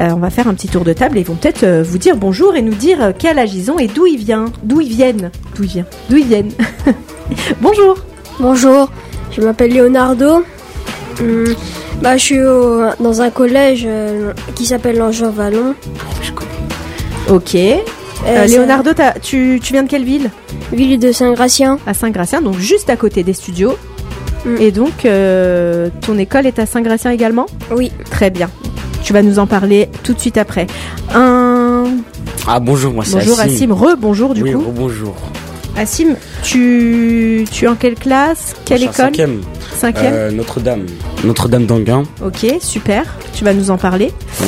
Euh, on va faire un petit tour de table et ils vont peut-être euh, vous dire bonjour et nous dire euh, quel âge ils ont et d'où ils viennent. D'où ils viennent. D'où ils viennent. D'où ils viennent. Bonjour. Bonjour, je m'appelle Leonardo. Hum, bah, je suis au, dans un collège euh, qui s'appelle l'Angevin Vallon. Je connais. Ok. Euh, Euh, Leonardo, t'as- tu, tu viens de quelle ville? Ville de Saint-Gratien. À Saint-Gratien, donc juste à côté des studios. Mm. Et donc, euh, ton école est à Saint-Gratien également? Oui. Très bien. Tu vas nous en parler tout de suite après. Un... Ah bonjour, moi c'est Bonjour Assim. Assim, re-bonjour du oui, coup. bonjour. Assim, tu, tu es en quelle classe? Quelle école? Cinquième. Cinquième. Euh, Notre-Dame. Notre-Dame d'Anguin. Ok, super. Tu vas nous en parler. Oui.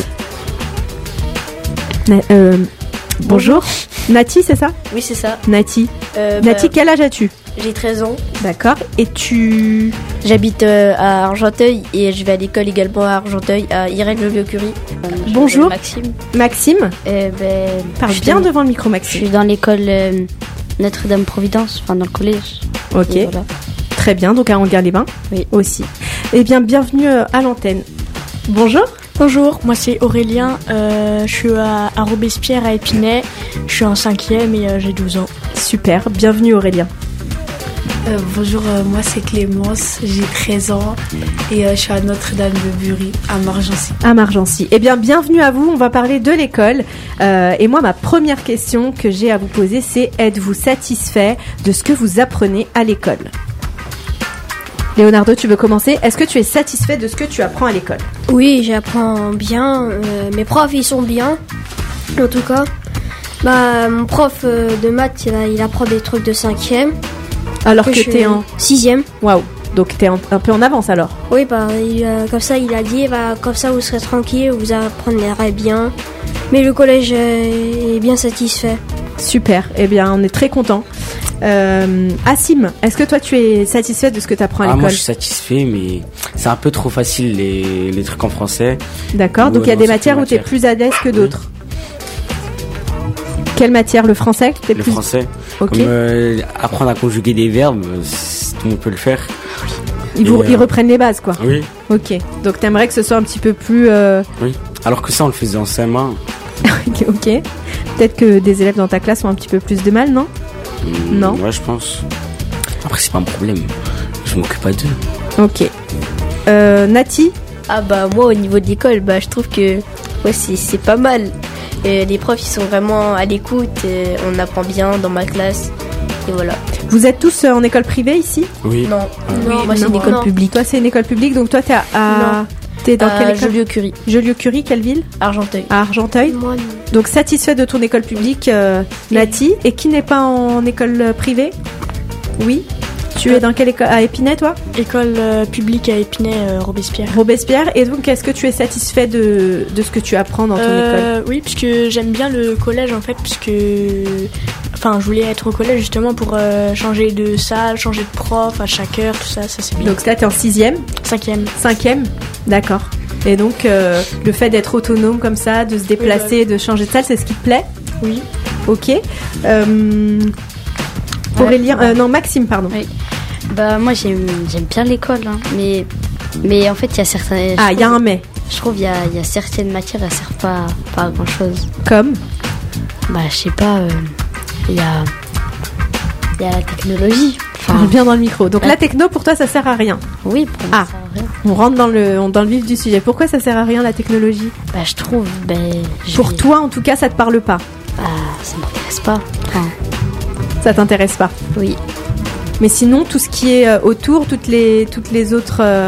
Na- euh, bonjour. Nati, c'est ça? Oui, c'est ça. Nati. Euh, Nati, bah, quel âge as-tu? J'ai treize ans. D'accord. Et tu... J'habite euh, à Argenteuil et je vais à l'école également à Argenteuil, à Irène Joliot-Curie. Euh, je Bonjour. m'appelle Maxime. Maxime, Euh, ben, parle je suis bien dans- devant le micro, Je Maxime. suis dans l'école euh, Notre-Dame-Providence, enfin dans le collège. Ok. Et voilà. Très bien, donc à Anguin-les-Bains Oui. aussi. Eh bien, bienvenue euh, à l'antenne. Bonjour. Bonjour, moi c'est Aurélien, euh, je suis à, à Robespierre à Épinay, je suis en cinquième et euh, j'ai douze ans. Super, bienvenue Aurélien. Euh, bonjour, euh, moi c'est Clémence, j'ai treize ans et euh, je suis à Notre-Dame de Bury, à Margency. À Margency. Eh bien, bienvenue à vous. On va parler de l'école. Euh, et moi, ma première question que j'ai à vous poser, c'est êtes-vous satisfait de ce que vous apprenez à l'école? Leonardo, tu veux commencer? Est-ce que tu es satisfait de ce que tu apprends à l'école? Oui, j'apprends bien. euh, mes profs, ils sont bien. En tout cas. Bah, mon prof euh, de maths, il, a- il apprend des trucs de cinquième. Alors que je t'es suis en... sixième. Waouh. Donc t'es en- un peu en avance alors. Oui, bah, il, euh, comme ça, il a dit, bah, comme ça, vous serez tranquille, vous apprendrez bien. Mais le collège euh, est bien satisfait. Super. Eh bien, on est très contents. Euh, Assim, est-ce que toi, tu es satisfait de ce que tu apprends à Ah, l'école? moi je suis satisfait, mais c'est un peu trop facile les, les trucs en français. D'accord. Donc il y a Ouais, des dans matières où tu es certaines plus à l'aise que d'autres. Quelle matière? Le français? T'es Le plus... français. Ok. Comme euh, apprendre à conjuguer des verbes, c'est- tout le monde peut le faire. Ils, vous- Et, ils euh, reprennent les bases, quoi. Oui, Ok. Donc t'aimerais que ce soit un petit peu plus... euh, oui. Alors que ça, on le faisait en C M un. ok. ok. Peut-être que des élèves dans ta classe ont un petit peu plus de mal, non? Hmm, Non. Ouais, je pense. Après, c'est pas un problème. Je m'occupe pas d'eux. Ok. Euh, Nati? Ah bah moi au niveau de l'école, bah je trouve que ouais, c'est c'est pas mal. Euh, les profs ils sont vraiment à l'écoute, euh, on apprend bien dans ma classe et voilà. Vous êtes tous euh, en école privée ici? Oui. Non, Oui, moi c'est une non. école Non. publique. Toi, c'est une école publique, donc toi, t'es à... à- Non. T'es dans À quelle école? Joliot-Curie. Joliot-Curie, quelle ville? Argenteuil. À Argenteuil. Moi, Donc satisfait de ton école publique, euh, Nati. Et qui n'est pas en école euh, privée? Oui. Tu es dans quelle école? À Épinay, toi? École euh, publique à Épinay, euh, Robespierre. Robespierre. Et donc, est-ce que tu es satisfait de, de ce que tu apprends dans ton Euh, école? Oui, puisque j'aime bien le collège en fait, puisque enfin je voulais être au collège justement pour euh, changer de salle, changer de prof à chaque heure, tout ça, ça c'est bien. Donc là, t'es en sixième? Cinquième. Cinquième? D'accord. Et donc, euh, le fait d'être autonome comme ça, de se déplacer, de changer de salle, c'est ce qui te plaît? Oui. Ok. Euh, Aurélien, euh, non, Maxime, pardon. Oui. Bah moi j'aime j'aime bien l'école, hein, mais mais en fait il y a certains. Ah, il y a un mais. Je trouve il y a il y a certaines matières elles servent pas pas à grand chose. Comme? Bah je sais pas, euh, il y a il y a la technologie. Parle bien dans le micro. Donc la techno, pour toi, ça sert à rien? Oui, pour moi Ah, ça sert à rien. on rentre dans le, on- dans le vif du sujet. Pourquoi ça sert à rien, la technologie? Bah je trouve, ben je Pour vais- toi, en tout cas, ça te parle pas? Bah ça m'intéresse pas. Enfin, Ça t'intéresse pas? oui. Mais sinon, tout ce qui est euh, autour, toutes les, toutes les autres, euh,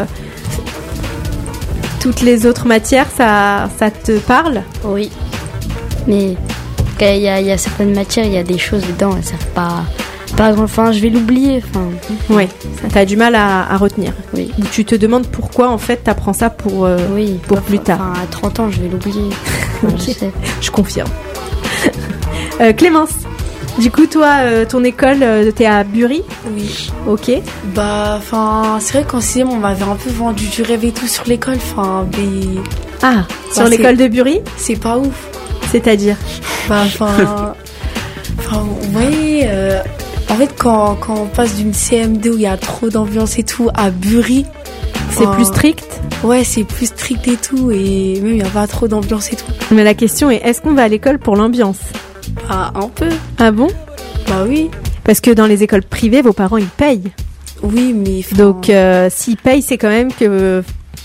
toutes les autres matières, ça, ça te parle? Oui. Mais quand il y a, il y a certaines matières, il y a des choses dedans, elles servent pas pas à grand. Enfin, je vais l'oublier. Enfin, Oui. T'as du mal à, à retenir. oui. Ou tu te demandes pourquoi, en fait, t'apprends ça pour, euh, Oui. pour plus tard. Enfin, à trente ans, je vais l'oublier. Enfin, je Ok. sais. Je confirme. Euh, Clémence, du coup, toi, euh, ton école, euh, t'es à Bury? Oui. Ok. Bah, enfin, c'est vrai qu'en sixième, on m'avait un peu vendu du rêve et tout sur l'école. Enfin, mais Ah, sur Bah, l'école c'est- de Bury? c'est pas ouf. C'est-à-dire? Bah, enfin, enfin, vous voyez, euh, en fait, quand, quand on passe d'une C M deux où il y a trop d'ambiance et tout à Bury, C'est enfin, plus strict? Ouais, c'est plus strict et tout, et même il n'y a pas trop d'ambiance et tout. Mais la question est, est-ce qu'on va à l'école pour l'ambiance? Ah, un peu. Ah bon? Bah oui. Parce que dans les écoles privées, vos parents, ils payent. Oui, mais... Donc, euh, s'ils payent, c'est quand même que...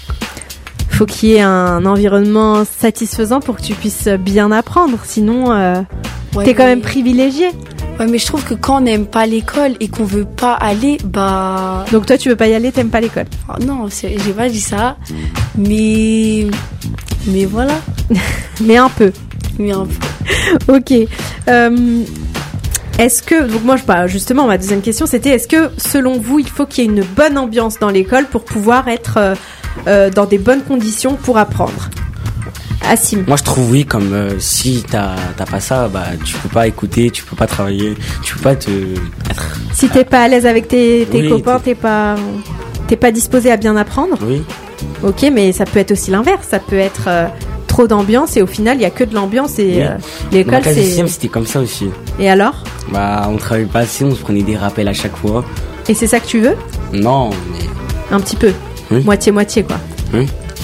faut qu'il y ait un environnement satisfaisant pour que tu puisses bien apprendre. Sinon, euh, ouais, t'es quand mais... même privilégié. Ouais, mais je trouve que quand on n'aime pas l'école et qu'on veut pas aller, bah... Donc toi, tu veux pas y aller, t'aimes pas l'école? Oh, non, c'est... j'ai pas dit ça. Mais... Mais voilà. Mais un peu. Mais un peu. Ok. Euh... Est-ce que, donc moi, je, bah, justement, ma deuxième question, c'était, est-ce que, selon vous, il faut qu'il y ait une bonne ambiance dans l'école pour pouvoir être euh, euh, dans des bonnes conditions pour apprendre? Assim. Moi, je trouve oui, comme euh, si t'as, t'as pas ça, bah, tu peux pas écouter, tu peux pas travailler, tu peux pas te... Être... Si t'es pas à l'aise avec tes, tes oui, copains, t'es... t'es pas, t'es pas disposé à bien apprendre? Oui. Ok, mais ça peut être aussi l'inverse, ça peut être... Euh, trop d'ambiance et au final il y a que de l'ambiance et oui. euh, l'école Dans la c'est sixième, c'était comme ça aussi. Et alors? Bah on travaillait pas assez, on se prenait des rappels à chaque fois. Et c'est ça que tu veux? Non mais... Un petit peu. Oui. Moitié moitié quoi. Oui.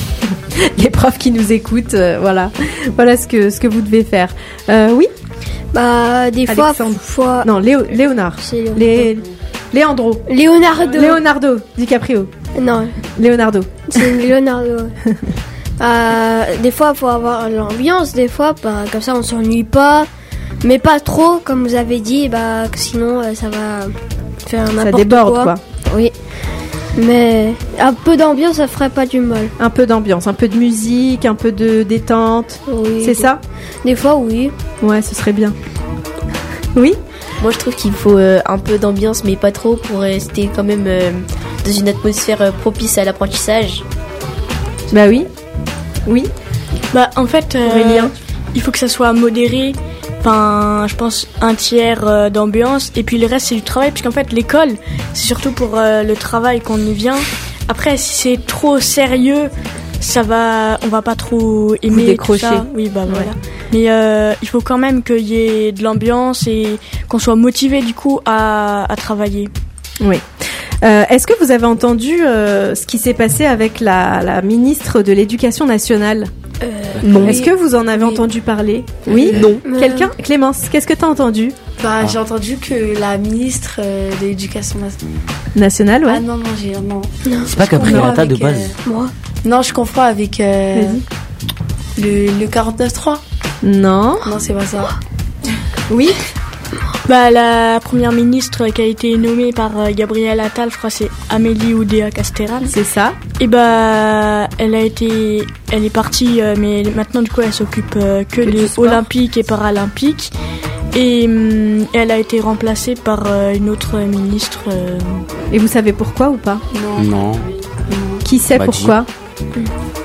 Les profs qui nous écoutent, euh, voilà, voilà ce que ce que vous devez faire. Euh, oui. Bah des fois, fois... Non, Léo, Léonard. C'est Léonardo. Les... Leandro. Leonardo. Leonardo DiCaprio. Non. Leonardo. C'est Leonardo. Euh, des fois, il faut avoir l'ambiance, des fois, bah, comme ça on s'ennuie pas, mais pas trop, comme vous avez dit, bah, sinon euh, ça va faire n'importe quoi. Ça déborde, quoi. Oui, mais un peu d'ambiance, ça ferait pas du mal. Un peu d'ambiance, un peu de musique, un peu de détente, oui, c'est des... ça? Des fois, oui. Ouais, ce serait bien. Oui? Moi, je trouve qu'il faut euh, un peu d'ambiance, mais pas trop, pour rester quand même euh, dans une atmosphère euh, propice à l'apprentissage. Bah oui. Oui. Bah en fait, euh, il faut que ça soit modéré. Enfin, je pense un tiers euh, d'ambiance et puis le reste c'est du travail, puisqu'en fait l'école c'est surtout pour euh, le travail qu'on y vient. Après, si c'est trop sérieux, ça va, on va pas trop aimer. Vous décrocher. Tout ça. Oui, bah ouais. voilà. Mais euh, il faut quand même qu'il y ait de l'ambiance et qu'on soit motivé du coup à, à travailler. Oui. Euh, est-ce que vous avez entendu euh, ce qui s'est passé avec la, la ministre de l'Éducation nationale? euh, Non. Est-ce que vous en avez oui. entendu parler? Oui. Euh, non. Euh... Quelqu'un? Clémence, qu'est-ce que t'as entendu? Bah, ah. j'ai entendu que la ministre euh, de l'Éducation nationale. Nationale, ouais. Ah non, non, j'ai non. non c'est pas Capriata de base. Euh, moi. Non, je confonds avec euh, le, le quarante-neuf trois. Non. Non, c'est pas ça. Oui. Bah, la première ministre qui a été nommée par Gabriel Attal, je crois c'est Amélie Oudéa-Castéran. C'est ça. Et bah, elle a été, elle est partie, mais maintenant du coup elle s'occupe que, que des Olympiques et Paralympiques. Et hum, elle a été remplacée par une autre ministre. Euh... Et vous savez pourquoi ou pas? Non. Non. Qui sait bah, pourquoi? Hum.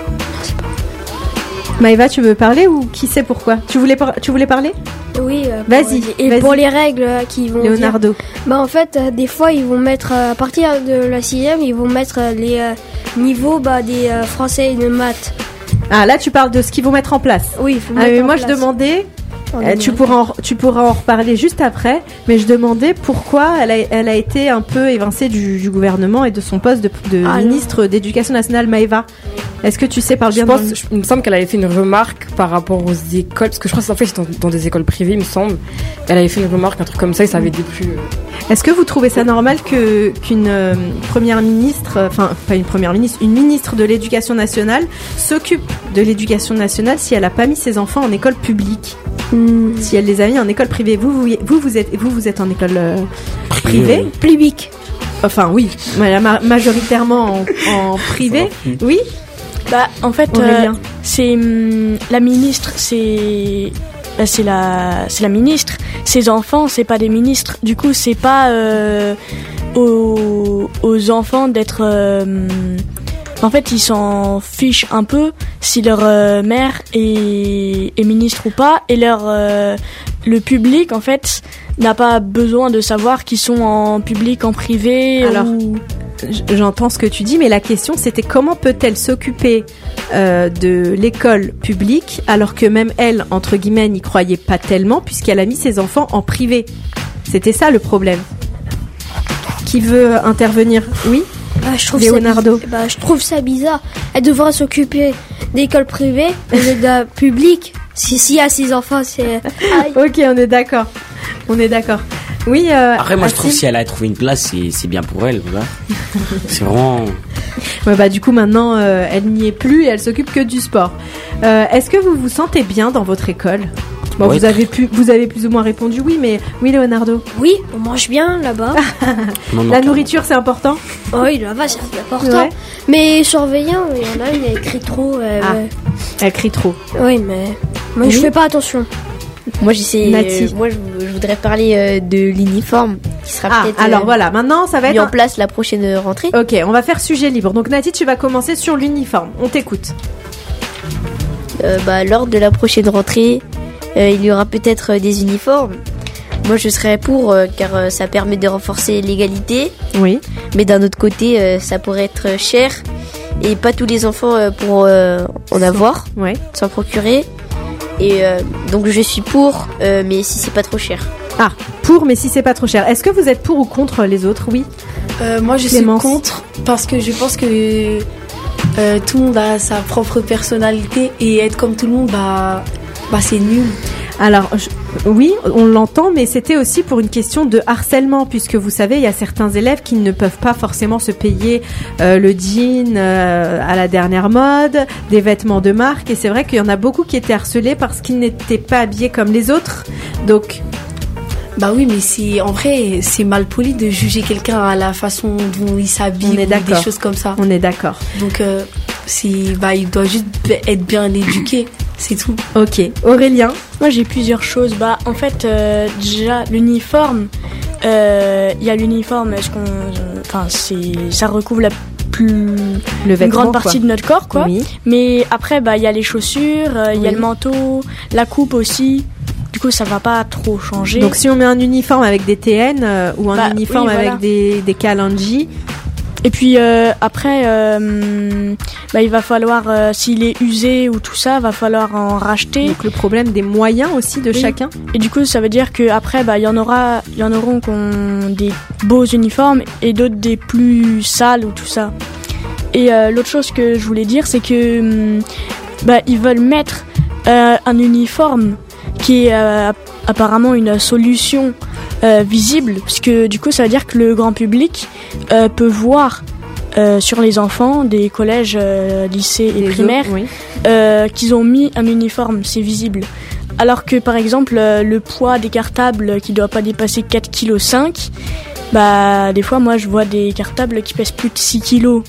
Maëva, tu veux parler ou qui sait pourquoi? Tu voulais, par... tu voulais parler? Oui. Euh, vas-y. Et vas-y. pour les règles euh, qui vont. Leonardo. Dire, bah en fait, euh, des fois ils vont mettre euh, à partir de la sixième, ils vont mettre euh, les euh, niveaux bah, des euh, français et de maths. Ah là, tu parles de ce qu'ils vont mettre en place. Oui. Il faut ah, mettre mais en moi, place. je demandais. Euh, tu pourras en, tu pourras en reparler juste après, mais je demandais pourquoi elle a, elle a été un peu évincée du, du gouvernement et de son poste de, de ah, ministre d'éducation nationale. Maëva, est-ce que tu sais par bien? Je pense, je, il me semble qu'elle avait fait une remarque par rapport aux écoles, parce que je crois que en fait c'est dans, dans des écoles privées, il me semble. Elle avait fait une remarque, un truc comme ça, et ça avait déplu. Euh... Est-ce que vous trouvez ça normal que qu'une euh, première ministre, enfin euh, pas une première ministre, une ministre de l'éducation nationale s'occupe de l'éducation nationale si elle a pas mis ses enfants en école publique? Mmh. Si elle les a mis en école privée, vous vous, vous, vous, êtes, vous, vous êtes en école euh, privée, publique. Enfin oui, ma- majoritairement en, en privé, oui. Bah en fait, euh, c'est hum, la ministre, c'est bah, c'est la c'est la ministre. Ses enfants, c'est pas des ministres. Du coup, c'est pas euh, aux, aux enfants d'être. Euh, En fait, ils s'en fichent un peu si leur euh, mère est, est ministre ou pas, et leur euh, le public en fait n'a pas besoin de savoir qu'ils sont en public, en privé. Alors, ou... j'entends ce que tu dis, mais la question c'était comment peut-elle s'occuper euh, de l'école publique alors que même elle, entre guillemets, n'y croyait pas tellement puisqu'elle a mis ses enfants en privé. C'était ça le problème. Qui veut intervenir? Oui. Bah, je trouve Leonardo. Ça, bah, je trouve ça bizarre. Elle devrait s'occuper d'écoles privées et de la publique. Si, si, à ses enfants, c'est... Ok, on est d'accord. On est d'accord. Oui, euh, Après, moi, Asim. je trouve si elle a trouvé une place, c'est, c'est bien pour elle, voilà. C'est vraiment... Ouais, bah, du coup, maintenant, euh, elle n'y est plus et elle s'occupe que du sport. Euh, est-ce que vous vous sentez bien dans votre école ? Bon, Ouais. vous avez pu, vous avez plus ou moins répondu oui, mais oui, Leonardo. Oui, on mange bien là-bas. Non, non, La nourriture, c'est important. Oui, là-bas, c'est important. Ouais. Mais surveillant, il y en a une, elle crie trop. euh, Ah. ouais. Elle crie trop. Oui, mais moi, Oui. je fais pas attention. Moi, j'essaie. Nati. euh, moi, je, je voudrais parler euh, de l'uniforme qui sera Ah, peut-être. alors euh, voilà, maintenant, ça va mis être en un- place la prochaine rentrée. Ok, on va faire sujet libre. Donc, Nati, tu vas commencer sur l'uniforme. On t'écoute. Euh, bah, lors de la prochaine rentrée, euh, il y aura peut-être euh, des uniformes. Moi, je serais pour, euh, car euh, ça permet de renforcer l'égalité. Oui. Mais d'un autre côté, euh, ça pourrait être cher et pas tous les enfants euh, pourront euh, en avoir, ouais. s'en procurer. Et euh, donc, je suis pour, euh, mais si c'est pas trop cher. Ah, pour, mais si c'est pas trop cher. Est-ce que vous êtes pour ou contre les autres ? Oui. Euh, moi, je Clémence. suis contre parce que je pense que euh, tout le monde a sa propre personnalité et être comme tout le monde, bah, bah c'est nul. Alors, je- oui, on l'entend, mais c'était aussi pour une question de harcèlement, puisque vous savez, il y a certains élèves qui ne peuvent pas forcément se payer euh, le jean euh, à la dernière mode, des vêtements de marque, et c'est vrai qu'il y en a beaucoup qui étaient harcelés parce qu'ils n'étaient pas habillés comme les autres. Donc, Bah oui, mais c'est en vrai, c'est mal poli de juger quelqu'un à la façon dont il s'habille on est ou d'accord. des choses comme ça. On est d'accord. Donc, euh, c'est, bah, il doit juste être bien éduqué, c'est tout. Ok, Aurélien. Moi, j'ai plusieurs choses. Bah, en fait, euh, déjà l'uniforme. euh, Il y a l'uniforme. Est-ce qu'on, enfin, c'est, ça recouvre la plus Le une vêtement, grande partie quoi. de notre corps, quoi. Oui. Mais après, bah, il y a les chaussures, euh, il y a Oui. le manteau, la coupe aussi. Du coup, ça va pas trop changer. Donc, si on met un uniforme avec des T N euh, ou un Bah, uniforme oui, voilà. avec des, des Kalanji, Et puis euh, après, euh, bah, il va falloir, euh, s'il est usé ou tout ça, va falloir en racheter. donc le problème des moyens aussi de Oui. chacun. Et du coup, ça veut dire que après, bah, il y en aura, il y en auront qui ont des beaux uniformes et d'autres des plus sales ou tout ça. Et euh, l'autre chose que je voulais dire, c'est que hum, bah, ils veulent mettre euh, un uniforme qui est euh, apparemment une solution euh, visible, puisque du coup, ça veut dire que le grand public euh, peut voir euh, sur les enfants des collèges, euh, lycées et Des primaires autres, oui. euh, qu'ils ont mis un uniforme, c'est visible. Alors que par exemple euh, le poids des cartables qui doit pas dépasser quatre virgule cinq kilos, bah des fois moi je vois des cartables qui pèsent plus de six kilos.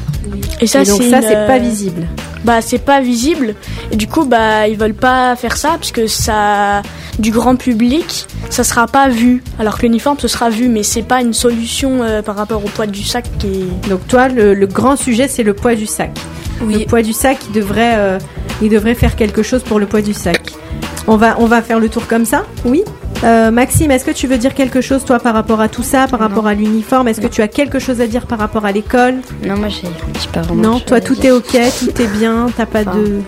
Et ça Et donc c'est ça, une, c'est pas euh, visible. Bah c'est pas visible et du coup bah ils veulent pas faire ça parce que ça du grand public ça sera pas vu alors que l'uniforme ce sera vu mais c'est pas une solution euh, par rapport au poids du sac qui est... Donc toi, le, le grand sujet, c'est le poids du sac. Oui. Le poids du sac, il devrait, euh, il devrait faire quelque chose pour le poids du sac. On va, on va faire le tour comme ça, oui. Euh, Maxime, est-ce que tu veux dire quelque chose, toi, par rapport à tout ça, par rapport à l'uniforme ? Est-ce que tu as quelque chose à dire par rapport à l'école ? Non, moi, j'ai j'ai pas vraiment. Non, de toi, choses à tout dire. est ok, tout est bien, t'as pas Enfin. de...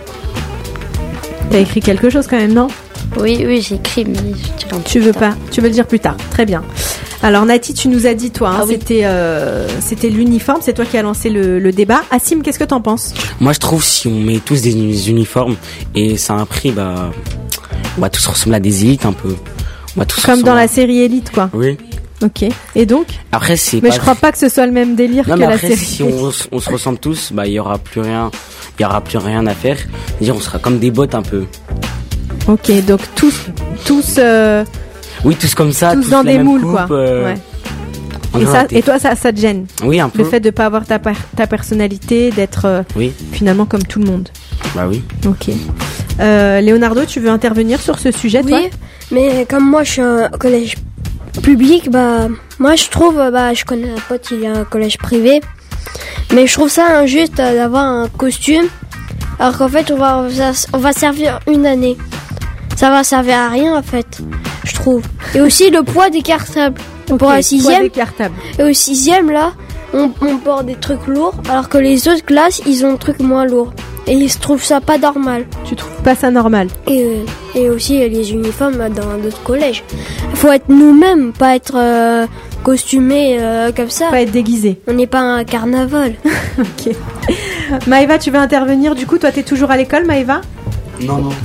T'as écrit quelque chose quand même, non ? Oui, oui, j'ai écrit, mais je dirais un peu Tu plus veux tard. pas ? Tu veux le dire plus tard. Très bien. Alors Nati, tu nous as dit, toi, hein, Ah oui. c'était, euh, c'était l'uniforme, c'est toi qui as lancé le, le débat. Assim, qu'est-ce que t'en penses ? Moi, je trouve si on met tous des uniformes et ça a un prix, bah, on va tous ressembler à des élites un peu. On va tous Comme dans ressembler la à- série Elite, quoi. Oui. Ok. Et donc ? Après, c'est Mais pas... je crois pas que ce soit le même délire Non, que mais la après, série. si on, on se ressemble tous, bah, il y aura plus rien, il y aura plus rien à faire. C'est-à-dire, on sera comme des bots un peu. Ok, donc tous, tous, euh, Oui, tous comme ça, tous tous dans la des même moules, coupe, quoi. euh, Ouais. on Et, aura ça, des- et toi, ça, ça te gêne ? Oui, un peu. Le fait de pas avoir ta, per- ta personnalité, d'être euh, Oui. finalement comme tout le monde. Bah oui. Ok. Euh, Leonardo, tu veux intervenir sur ce sujet, toi ? Oui, mais comme moi je suis un collège public, bah moi je trouve, bah je connais un pote, il y a un collège privé, mais je trouve ça injuste euh, d'avoir un costume, alors qu'en fait on va on va servir une année. Ça va servir à rien en fait, je trouve. Et aussi le poids des cartables. Ok, Pour poids un sixième, des cartables. et au sixième là, on, on porte des trucs lourds, alors que les autres classes ils ont des trucs moins lourds. Et ils se trouvent ça pas normal. Tu trouves pas ça normal ? Et, euh, et aussi euh, les uniformes dans d'autres collèges. Il faut être nous-mêmes, pas être euh, costumé euh, comme ça. Pas être déguisé. On n'est pas un carnaval. Ok. Maëva, tu veux intervenir du coup? Toi, t'es toujours à l'école, Maëva? Non, non.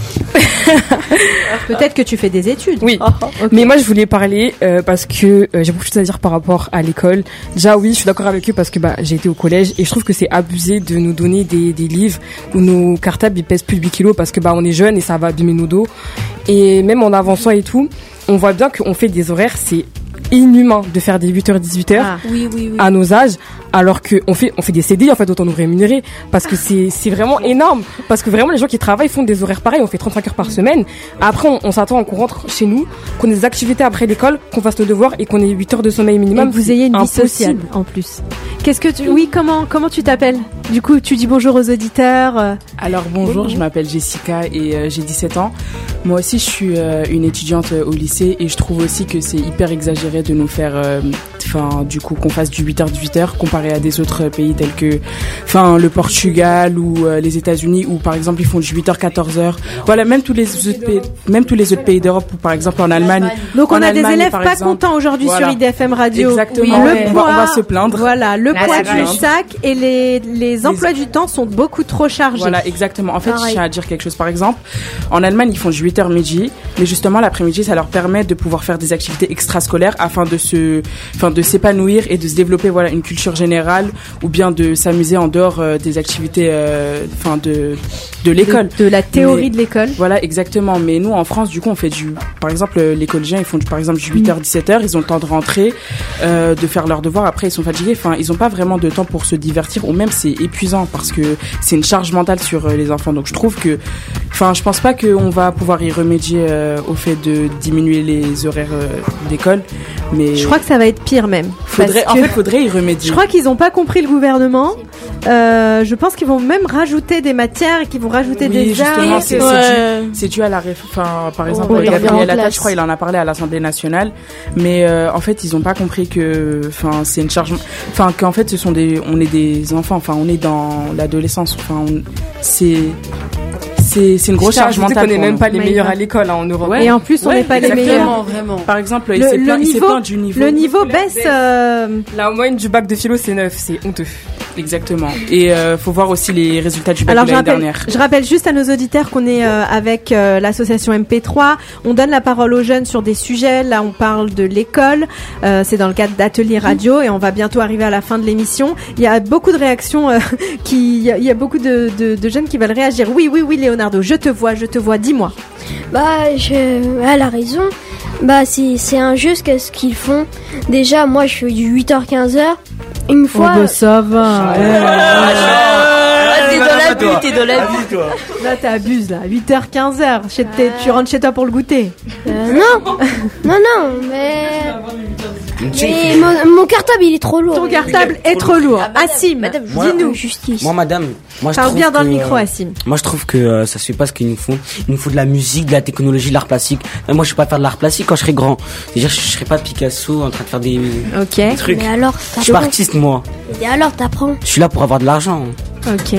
Peut-être que tu fais des études. Oui, okay. Mais moi je voulais parler euh, parce que euh, j'ai beaucoup de choses à dire par rapport à l'école. Déjà oui, je suis d'accord avec eux parce que bah, j'ai été au collège et je trouve que c'est abusé de nous donner des, des livres où nos cartables ils pèsent plus de huit kilos parce que bah, on est jeunes et ça va abîmer nos dos. Et même en avançant et tout, on voit bien qu'on fait des horaires, c'est inhumain de faire des huit heures dix-huit heures ah, oui, oui, oui. à nos âges, alors que on fait on fait des C D I en fait, autant nous rémunérer parce que c'est c'est vraiment énorme, parce que vraiment les gens qui travaillent font des horaires pareils, on fait trente-cinq heures par semaine. Après on, on s'attend qu'on rentre chez nous, qu'on ait des activités après l'école, qu'on fasse nos devoirs et qu'on ait huit heures de sommeil minimum. Et que vous ayez une vie sociale en plus. Qu'est-ce que tu oui comment comment tu t'appelles? Du coup, tu dis bonjour aux auditeurs. Alors bonjour, bonjour. Je m'appelle Jessica et euh, j'ai dix-sept ans. Moi aussi, je suis euh, une étudiante au lycée et je trouve aussi que c'est hyper exagéré de nous faire, enfin, euh, du coup, qu'on fasse du huit heures dix-huit heures comparé à des autres pays tels que, enfin, le Portugal ou euh, les États-Unis où, par exemple, ils font du huit heures quatorze heures. Voilà, même tous les autres pays, même tous les autres pays d'Europe, ou par exemple en Allemagne. Donc, on a Allemagne, des élèves pas exemple, contents aujourd'hui voilà. sur I D F M Radio. Exactement. Oui, le on, poids, va, on va se plaindre. Voilà, le Là, poids du sac et les les emplois du temps sont beaucoup trop chargés. Voilà, exactement. En fait, Pareil. je tiens à dire quelque chose. Par exemple, en Allemagne, ils font du huit heures midi, mais justement, l'après-midi, ça leur permet de pouvoir faire des activités extrascolaires afin de se, enfin, de s'épanouir et de se développer, voilà, une culture générale ou bien de s'amuser en dehors euh, des activités, enfin, euh, de, de l'école. De, de la théorie mais, de l'école. Voilà, exactement. Mais nous, en France, du coup, on fait du, par exemple, les collégiens, ils font du, par exemple, du huit heures dix-sept heures, ils ont le temps de rentrer, euh, de faire leurs devoirs. Après, ils sont fatigués. Enfin, ils ont pas vraiment de temps pour se divertir ou même c'est épuisant parce que c'est une charge mentale sur euh, les enfants. Donc je trouve que, enfin, je pense pas qu'on va pouvoir y remédier euh, au fait de diminuer les horaires euh, d'école, mais je crois que ça va être pire même. Faudrait, en fait, faudrait y remédier. Je crois qu'ils ont pas compris le gouvernement. Euh, je pense qu'ils vont même rajouter des matières et qu'ils vont rajouter oui, des heures. C'est, ouais. c'est, dû, c'est dû à la, enfin, par exemple, oh, Gabriel Attal, je crois, il en a parlé à l'Assemblée nationale, mais euh, en fait, ils ont pas compris que, enfin, c'est une charge, enfin, qu'en fait, ce sont des, on est des enfants, enfin, on est dans l'adolescence, enfin, on, c'est. C'est, c'est une grosse charge mentale. On n'est même pas les meilleurs à l'école hein, en Europe. Ouais. Et en plus, on n'est ouais, pas les meilleurs. Vraiment. Par exemple, il le, s'est plaint, le, niveau, plaint du niveau. Le niveau baisse. Euh... La moyenne du bac de philo, c'est neuf. C'est honteux. Exactement. Et euh, faut voir aussi les résultats du bac Alors, de l'année rappelle, dernière. Je rappelle juste à nos auditeurs qu'on est euh, avec euh, l'association M P trois. On donne la parole aux jeunes sur des sujets. Là, on parle de l'école. Euh, c'est dans le cadre d'ateliers radio et on va bientôt arriver à la fin de l'émission. Il y a beaucoup de réactions. Euh, qui, il y, a, il y a beaucoup de, de, de jeunes qui veulent réagir. Oui, oui, oui, Leonardo, je te vois, je te vois. Dis-moi. Bah, je, elle a raison. Bah, c'est, c'est injuste qu'est-ce qu'ils font. Déjà, moi, je fais du huit heures quinze heures. Une fois. Oh, bah, ça va. Ouais. Ouais. Ah, t'es dans l'abus, t'es dans l'abus. Là, t'abuses, là. huit heures quinze heures. Chez euh... Tu rentres chez toi pour le goûter. Euh, non. Non, non, mais. Mais mon, mon cartable, il est trop lourd. Ton cartable est trop lourd. Ah, madame, Assim, madame, dis-nous. Justice. Moi, madame, moi, je Parle trouve bien dans que, le micro, Assim. Moi, je trouve que euh, ça se fait pas ce qu'il nous faut. Il nous faut de la musique, de la technologie, de l'art plastique. Mais moi, je vais pas faire de l'art plastique quand je serai grand. C'est-à-dire, je serai pas Picasso en train de faire des, okay. des trucs. Mais alors, je suis pas artiste, moi. Et alors, t'apprends. Je suis là pour avoir de l'argent. Ok.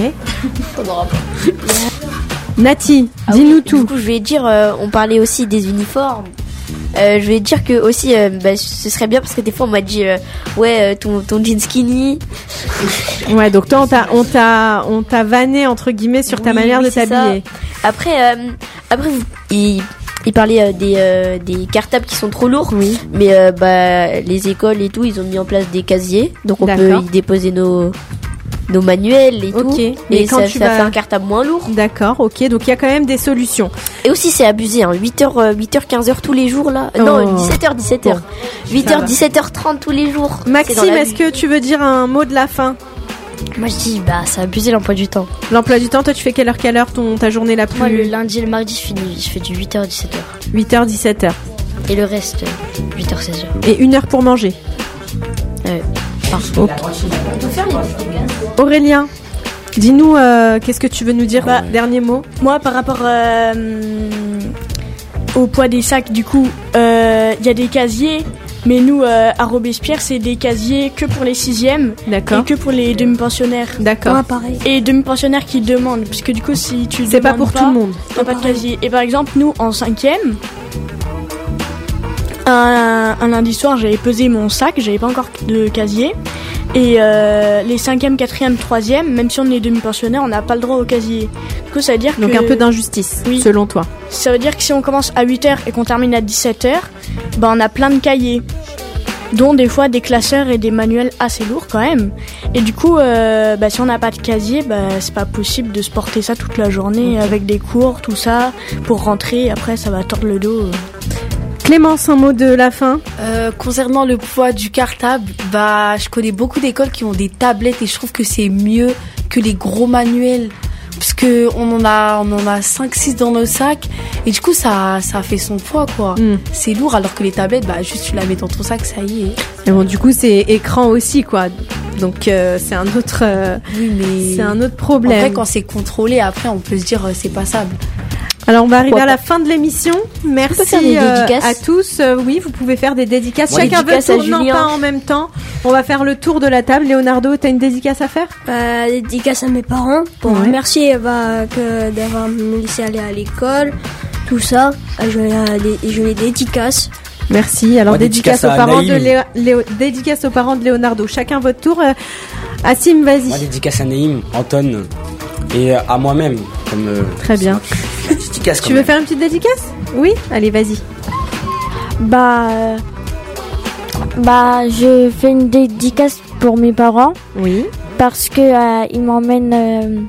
Nati, ah dis-nous oui, tout. Du coup, je vais dire, euh, on parlait aussi des uniformes. Euh, je vais dire que aussi, euh, bah, ce serait bien parce que des fois on m'a dit, euh, ouais, euh, ton, ton jean skinny. Ouais, donc toi on t'a, on t'a, on t'a vanné entre guillemets sur ta oui, manière oui, de t'habiller. Ça. Après, euh, après, il, il parlait euh, des, euh, des cartables qui sont trop lourds. Oui. Mais euh, bah, les écoles et tout, ils ont mis en place des casiers, donc on D'accord. peut y déposer nos. nos manuels et okay. tout. Mais et quand ça, tu ça vas... fait un cartable moins lourd. D'accord, ok. Donc il y a quand même des solutions. Et aussi c'est abusé, hein. huit heures, huit heures, quinze heures tous les jours là. Oh. Non, dix-sept heures, dix-sept heures. Bon. huit heures, dix-sept heures trente tous les jours. Maxime, est-ce que tu veux dire un mot de la fin? Moi je dis, bah c'est abusé l'emploi du temps. L'emploi du temps, toi tu fais quelle heure, quelle heure ton, ta journée la plus? Moi le lundi et le mardi je, finis, je fais du huit heures, dix-sept heures. huit heures, dix-sept heures. Et le reste, huit heures, seize heures. Et une heure pour manger? Ouais. Parfait. Okay. On peut faire les... Aurélien, dis-nous, euh, qu'est-ce que tu veux nous dire? Bah, dernier mot. Moi, par rapport euh, au poids des sacs, du coup, il euh, y a des casiers, mais nous, euh, à Robespierre, c'est des casiers que pour les sixièmes. D'accord. Et que pour les demi-pensionnaires. D'accord. Ouais, pareil. Et demi-pensionnaires qui demandent, parce que du coup, si tu c'est pas pour pas, tout le monde. T'as pas de casier. Et par exemple, nous, en cinquième, un, un lundi soir, j'avais pesé mon sac, j'avais pas encore de casier. Et euh, les cinquième, quatrième, troisième, même si on est demi-pensionnaire, on n'a pas le droit au casier. Du coup, ça veut dire Donc que... un peu d'injustice, oui. selon toi. Ça veut dire que si on commence à huit heures et qu'on termine à dix-sept heures, bah on a plein de cahiers, dont des fois des classeurs et des manuels assez lourds quand même. Et du coup, euh, bah, si on n'a pas de casier, bah, c'est pas possible de se porter ça toute la journée okay. avec des cours, tout ça, pour rentrer. Après, ça va tordre le dos. Clémence, un mot de la fin. Euh, concernant le poids du cartable, bah, je connais beaucoup d'écoles qui ont des tablettes et je trouve que c'est mieux que les gros manuels. Parce que on en a, on en a cinq six dans nos sacs et du coup ça, ça fait son poids quoi. Mm. C'est lourd alors que les tablettes, bah juste tu la mets dans ton sac, ça y est. Et bon, du coup c'est écran aussi quoi. Donc euh, c'est un autre, euh, oui, mais c'est un autre problème. Après quand c'est contrôlé, après on peut se dire euh, c'est passable. Alors on va arriver à la fin de l'émission. Merci euh, à tous. Euh, oui, vous pouvez faire des dédicaces. Moi, Chacun dédicace veut tourner pas en même temps. On va faire le tour de la table. Leonardo, t'as une dédicace à faire? Bah, dédicace à mes parents pour ouais. remercier bah, que d'avoir me laissé aller à l'école, tout ça. Je les, je les dédicace. Merci. Alors Moi, dédicace, dédicace aux parents de Léo, Léo, dédicace aux parents de Leonardo. Chacun votre tour. Euh, Assim, vas-y. Moi, dédicace à Naïm, Anton et à moi-même. Comme, euh, Très bien. Dédicace, tu veux même. faire une petite dédicace? Oui, allez, vas-y. Bah, euh, bah, je fais une dédicace pour mes parents. Oui. Parce que euh, ils m'emmènent euh,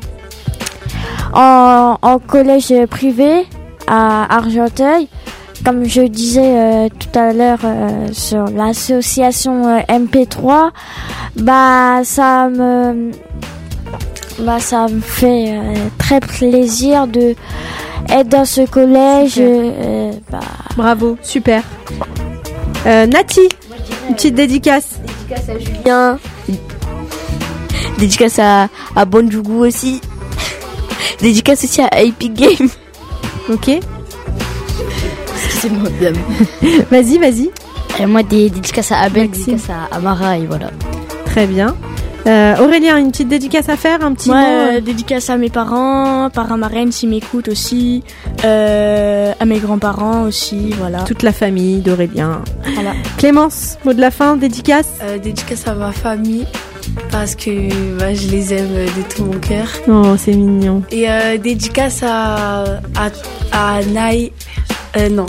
en, en collège privé à Argenteuil. Comme je disais euh, tout à l'heure euh, sur l'association euh, M P trois, bah ça me, bah ça me fait euh, très plaisir de être dans ce collège. Euh, bah... Bravo, super. Euh, Nati, une petite dédicace. Dédicace à Julien. Dédicace à, à Bonjougou aussi. Dédicace aussi à Epic Game. Ok. Excusez-moi, madame. Vas-y, vas-y. Et moi, des dédicaces à Abel, dédicace à Amara et voilà. Très bien. Euh, Aurélien, une petite dédicace à faire, un petit ouais, mot euh, dédicace à mes parents, parrain marraine s'ils m'écoutent aussi, euh, à mes grands-parents aussi, voilà. Toute la famille d'Aurélien. Voilà. Clémence, mot de la fin, dédicace euh, Dédicace à ma famille, parce que bah, je les aime de tout mon cœur. Oh, c'est mignon. Et euh, dédicace à, à, à Naï, euh, non,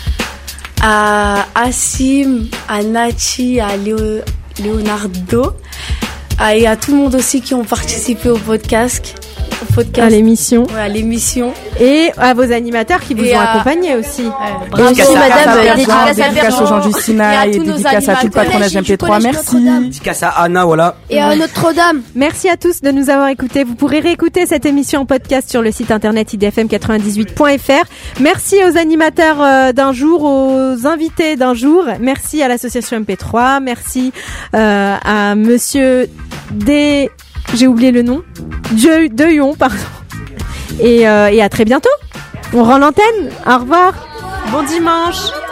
à Assim, à Nati, à Léo, Leonardo. Ah, et à tout le monde aussi qui ont participé au podcast. Au podcast. À l'émission. Ouais, à l'émission. Et à vos animateurs qui vous et ont à... accompagnés aussi. Ouais, bravo, dédicace madame. Dédicace à dédicace aux gens du Sina et dédicace à tout le patronage M P trois. Merci. Dédicace à Anna, voilà. Et à Notre-Dame. Merci à tous de nous avoir écoutés. Vous pourrez réécouter cette émission en podcast sur le site internet i d f m quatre-vingt-dix-huit point f r. Merci aux animateurs d'un jour, aux invités d'un jour. Merci à l'association M P trois. Merci euh, à monsieur D. J'ai oublié le nom. Dieu de Yon, pardon. Et, euh, et à très bientôt. On rend l'antenne. Au revoir. Bon dimanche.